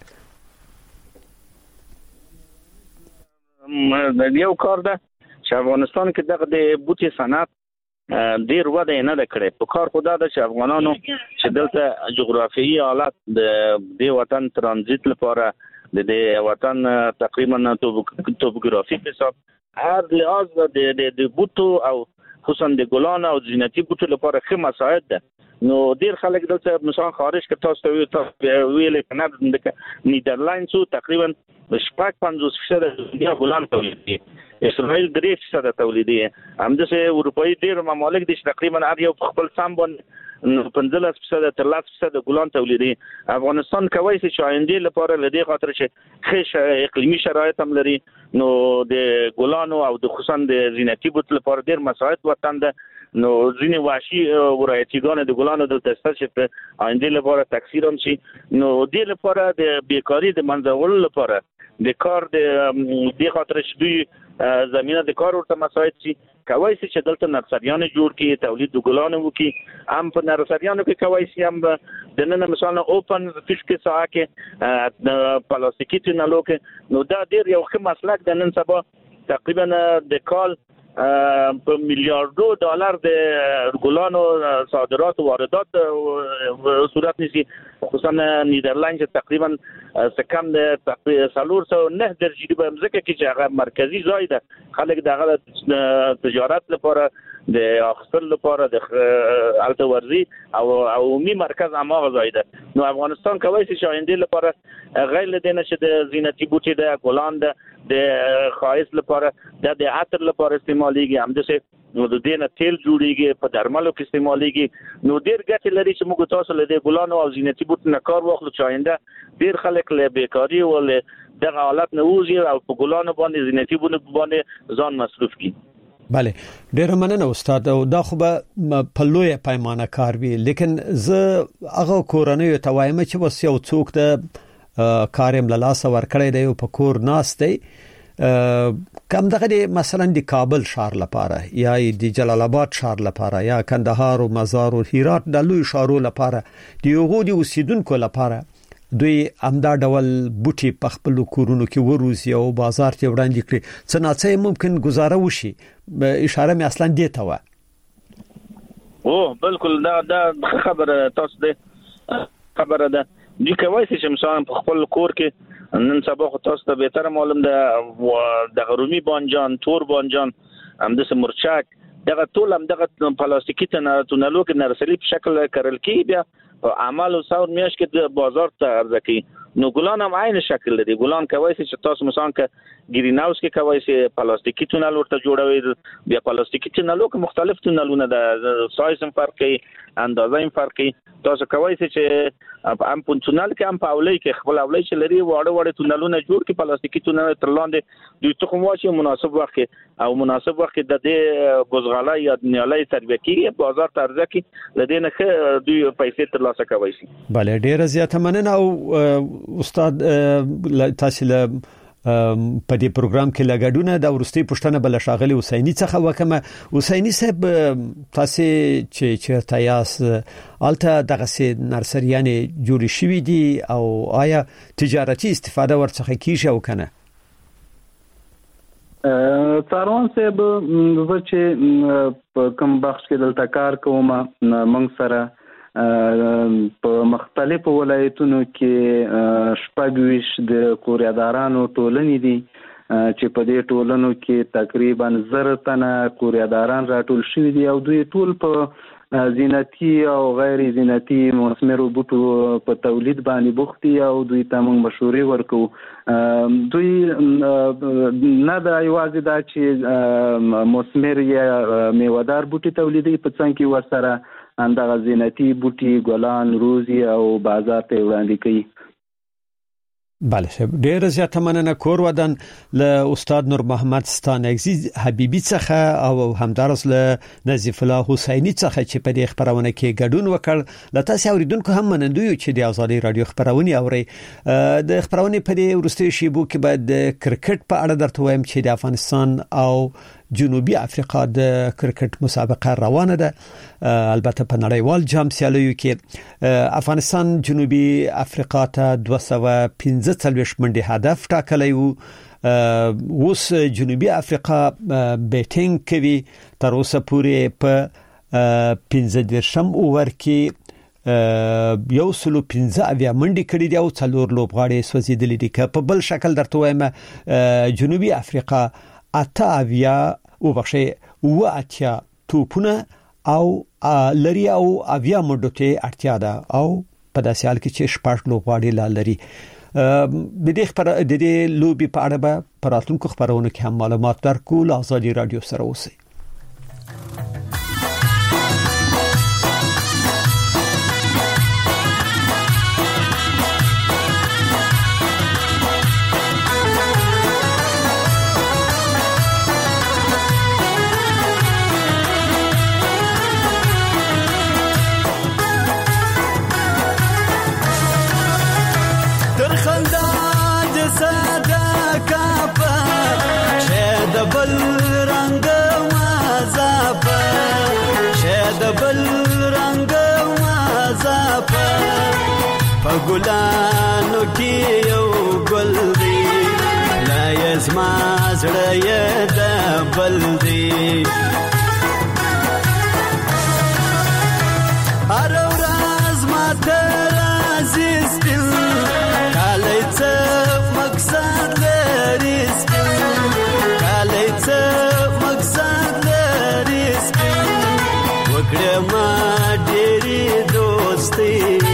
د یو کار ده چې افغانستان کې دغه د بوټي صنعت ډیر وده نه لکړي په کار خدا د افغانانو چې دلته جغرافیایي حالت د دې وطن ترانزیت لپاره د دې وطن تقریبا توپوګرافیک حساب هر لحاظ د د بوټو او خصوصا د ګلان او زینتي بوټو لپاره ښه مساعد ده نو ډیر خلک دلته مثلا خارج کې تاسو ویل تاسو ویل په نیدرلند سو تقریبا شپږ پنځوس فیصد د ګلان تولیدي اسرائیل درې فیصد تولیدي همدغه اروپאי ډیر ممالک د تقریبا هر یو خپل سم باندې پنځلس فیصد تر لس فیصد ګلان تولیدي افغانستان کوي چې آینده لپاره لدی خاطر چې خش اقلیمی شرایط هم لري نو د ګلانو او د خصوصا د زینتي بوټ لپاره ډیر مساعد وطن ده نو ځینې وحشي ورایتیګان د ګلانو د تاسیس چې آینده لپاره تکثیر هم شي نو د لپاره د بیکاری د منځول لپاره د کار د د خاطر چې دوی زمينه د کار ورته مساعد شي کوي چې دلته نرسریان جوړ کړي تولید د ګلانو وکي هم په نرسریانو کې کوي چې هم د نن مثلا اوپن فیش کې ساعه کې د پلاستیکي تنلو کې نو دا ډیر یو ښه مسلک د نن سبا تقریبا د کال په میلیارډو ډالر د ګلانو صادرات او واردات صورت نیسي خصوصا نیدرلند تقریبا سکم د تقریبا څلور سوه نه درجې په مزکه کې چې هغه مرکزی ځای ده خلک دغه تجارت لپاره د اخصل لپاره د التورزی او عمومي مرکز اماغه ځای ده نو افغانستان کوي چې آینده لپاره غیر لدینه چې د زینتي بوټي د ګلان د د خایس لپاره د عطر لپاره استعماليږي همدغه نو د دې نه تیل جوړیږي په درملو کې استعماليږي نو ډیر ګټه لري چې موږ تاسو له دې ګلانو او زینتي بوټو نه کار واخلو چې آینده ډیر خلک له بیکاری او دغه حالت نه وځي او په ګلانو باندې زینتي بوټو باندې ځان مصرف کړي
بله ډیر مننه استاد او دا خو به په لوی پیمانه کار وی لیکن زه هغه کورنۍ ته وایم چې وس یو څوک د کارم له لاس ور کړی دی په کور ناشته کم دغه مثلا د کابل شهر لپاره یا د جلال آباد شهر لپاره یا کندهار او مزار او هرات د لوی شهرو لپاره د یوغو د اوسیدونکو لپاره دوی امدا ډول بوټي په خپل کورونو کې وروزي او بازار ته وړاندې کړي څنګه ممکن گزاره وشي اشاره مې اصلا دی ته و
او بالکل دا دا خبره تاسو ده خبره ده دي کوي چې مثلا په خپل کور کې نن سبا تاسو ته به تر معلوم ده د غرومي بانجان تور بانجان هم د مرچک دغه ټول هم دغه پلاستیکي تنلو کې نرسري په شکل کارل کی بیا اعمال او څور میاش کې د بازار ته عرضه کی نو ګلان هم عین شکل لري ګلان کوي چې تاسو مثلا ک گرین هاوس کې کوي چې پلاستیکي تنل ورته جوړوي بیا پلاستیکي تنلو کې مختلف تنلونه د سایز هم فرق کوي اندازه هم فرق کوي تاسو کوي چې ام پونچنل کې هم پاولې کې خپل اولې چې لري واړه واړه تونلونه جوړ کې پلاستیکي تونل تر لاندې دوی تخم واچي مناسب وخت او مناسب وخت د دې بوزغاله یا نیالې تربیه کې بازار ترځه کې لدې نه دوی پیسې ترلاسه کوي شي.
بله ډیره زیاته مننه او استاد تاسو له په دې پروګرام کې لګډونه د ورستي پښتنه بل شاغلي حسیني څخه وکمه. حسیني صاحب تاسو چې چیرته یاس الته دغه سي نرسریانه جوړ شوې دي او آیا تجارتي استفاده ورڅخه کیږي او کنه؟
څاروان صاحب زه چې په کوم بخش کې دلته کار کوم موږ سره په مختلفو ولایتونو کې شپږویش د کوریادارانو ټولنې دي چې په دې ټولنو کې تقریبا زر تنه کوریاداران راټول شوي دي او دوی ټول په زینتي او غیر زینتي مثمرو بوټو په تولید باندې بوخت دي او دوی ته موږ مشورې ورکو. دوی نه دا یوازې دا چې مثمر یا میوهدار بوټي تولیدي په څنګ کې ورسره اندغه زینتي بوټي ګلان روزي او بازار ته وړاندې کوي.
بله شب ډیر زیاته مننه. کور ودان له استاد نور محمد ستانګزی حبیبی څخه او همدارس له نظیف الله حسینی څخه چې په دې خبرونه کې ګډون وکړ. له تاسو اوریدونکو هم منندوی چې د ازادي رادیو خبرونه اوري. د خبرونه په دې ورستي شیبو کې بعد د کرکټ په اړه درته وایم چې د افغانستان او جنوبي افریقا د کرکټ مسابقه روانه ده. البته په نړیوال جام سیالیو کې افغانستان جنوبي افریقا ته دوه سوه پنځه څلوېښت منډي هدف ټاکلی وو. اوس جنوبي افریقا بیټینګ کوي. تر اوسه پورې په پنځه دیرشم اوور کې یو سلو پنځه اویا منډي کړي دي او څلور لوبغاړي سوځېدلي دي. که په بل شکل درته وایم جنوبي افریقا اته اویا او بخښه و اتیا توپونه او لري او اویا منډو ته اړتیا ده او په داسې حال کې چې شپږ لوبغاړي لا لري. د دې خبر د دې لوبي په اړه به په راتلونکو خبرونو کې هم معلومات درکو. له ازادي رادیو سره اوسئ.
ګلانو کې یو ګل دی لا یزما زړه یې د بل دی. هر ورځ ماته راځي سپین کالی څه مقصد لري سپین کالی څه مقصد لري سپین وکړه ما ډېرې دوستي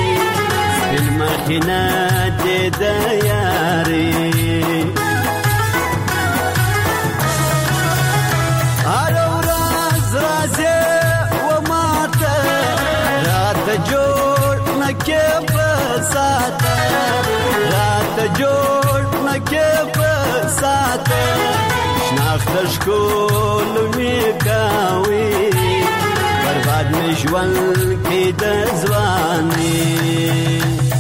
مخینا دې د یاري. هر ورځ راځي و ماته رات جوړ نکې په ساته رات جوړ نکې په ساته شناخت شکول می کاوي برباد می ژوند کې د ځواني.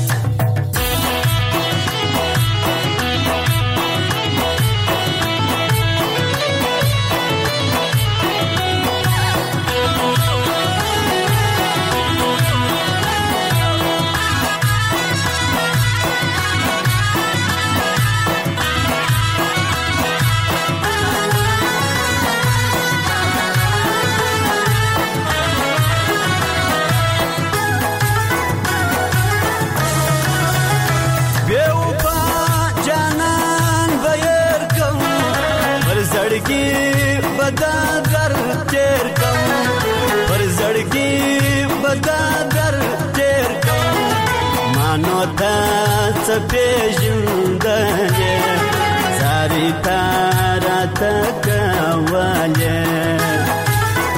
پیژندنه زاری تارا تکواله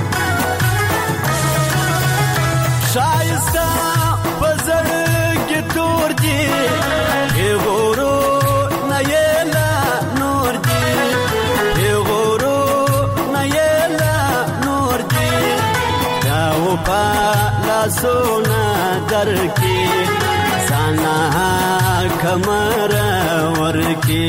شایسته پزړګ لاسونه درکې ځانا کمر ورکې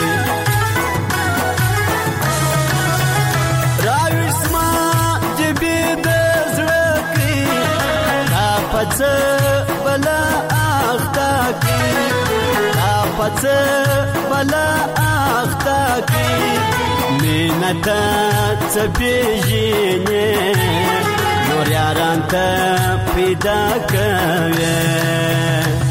راوښما جبې د زړه کې دا پڅ بلا اختا کې دا پڅ بلا اختا کې مینتا څپېژنې نور یاران ته پیدا کوي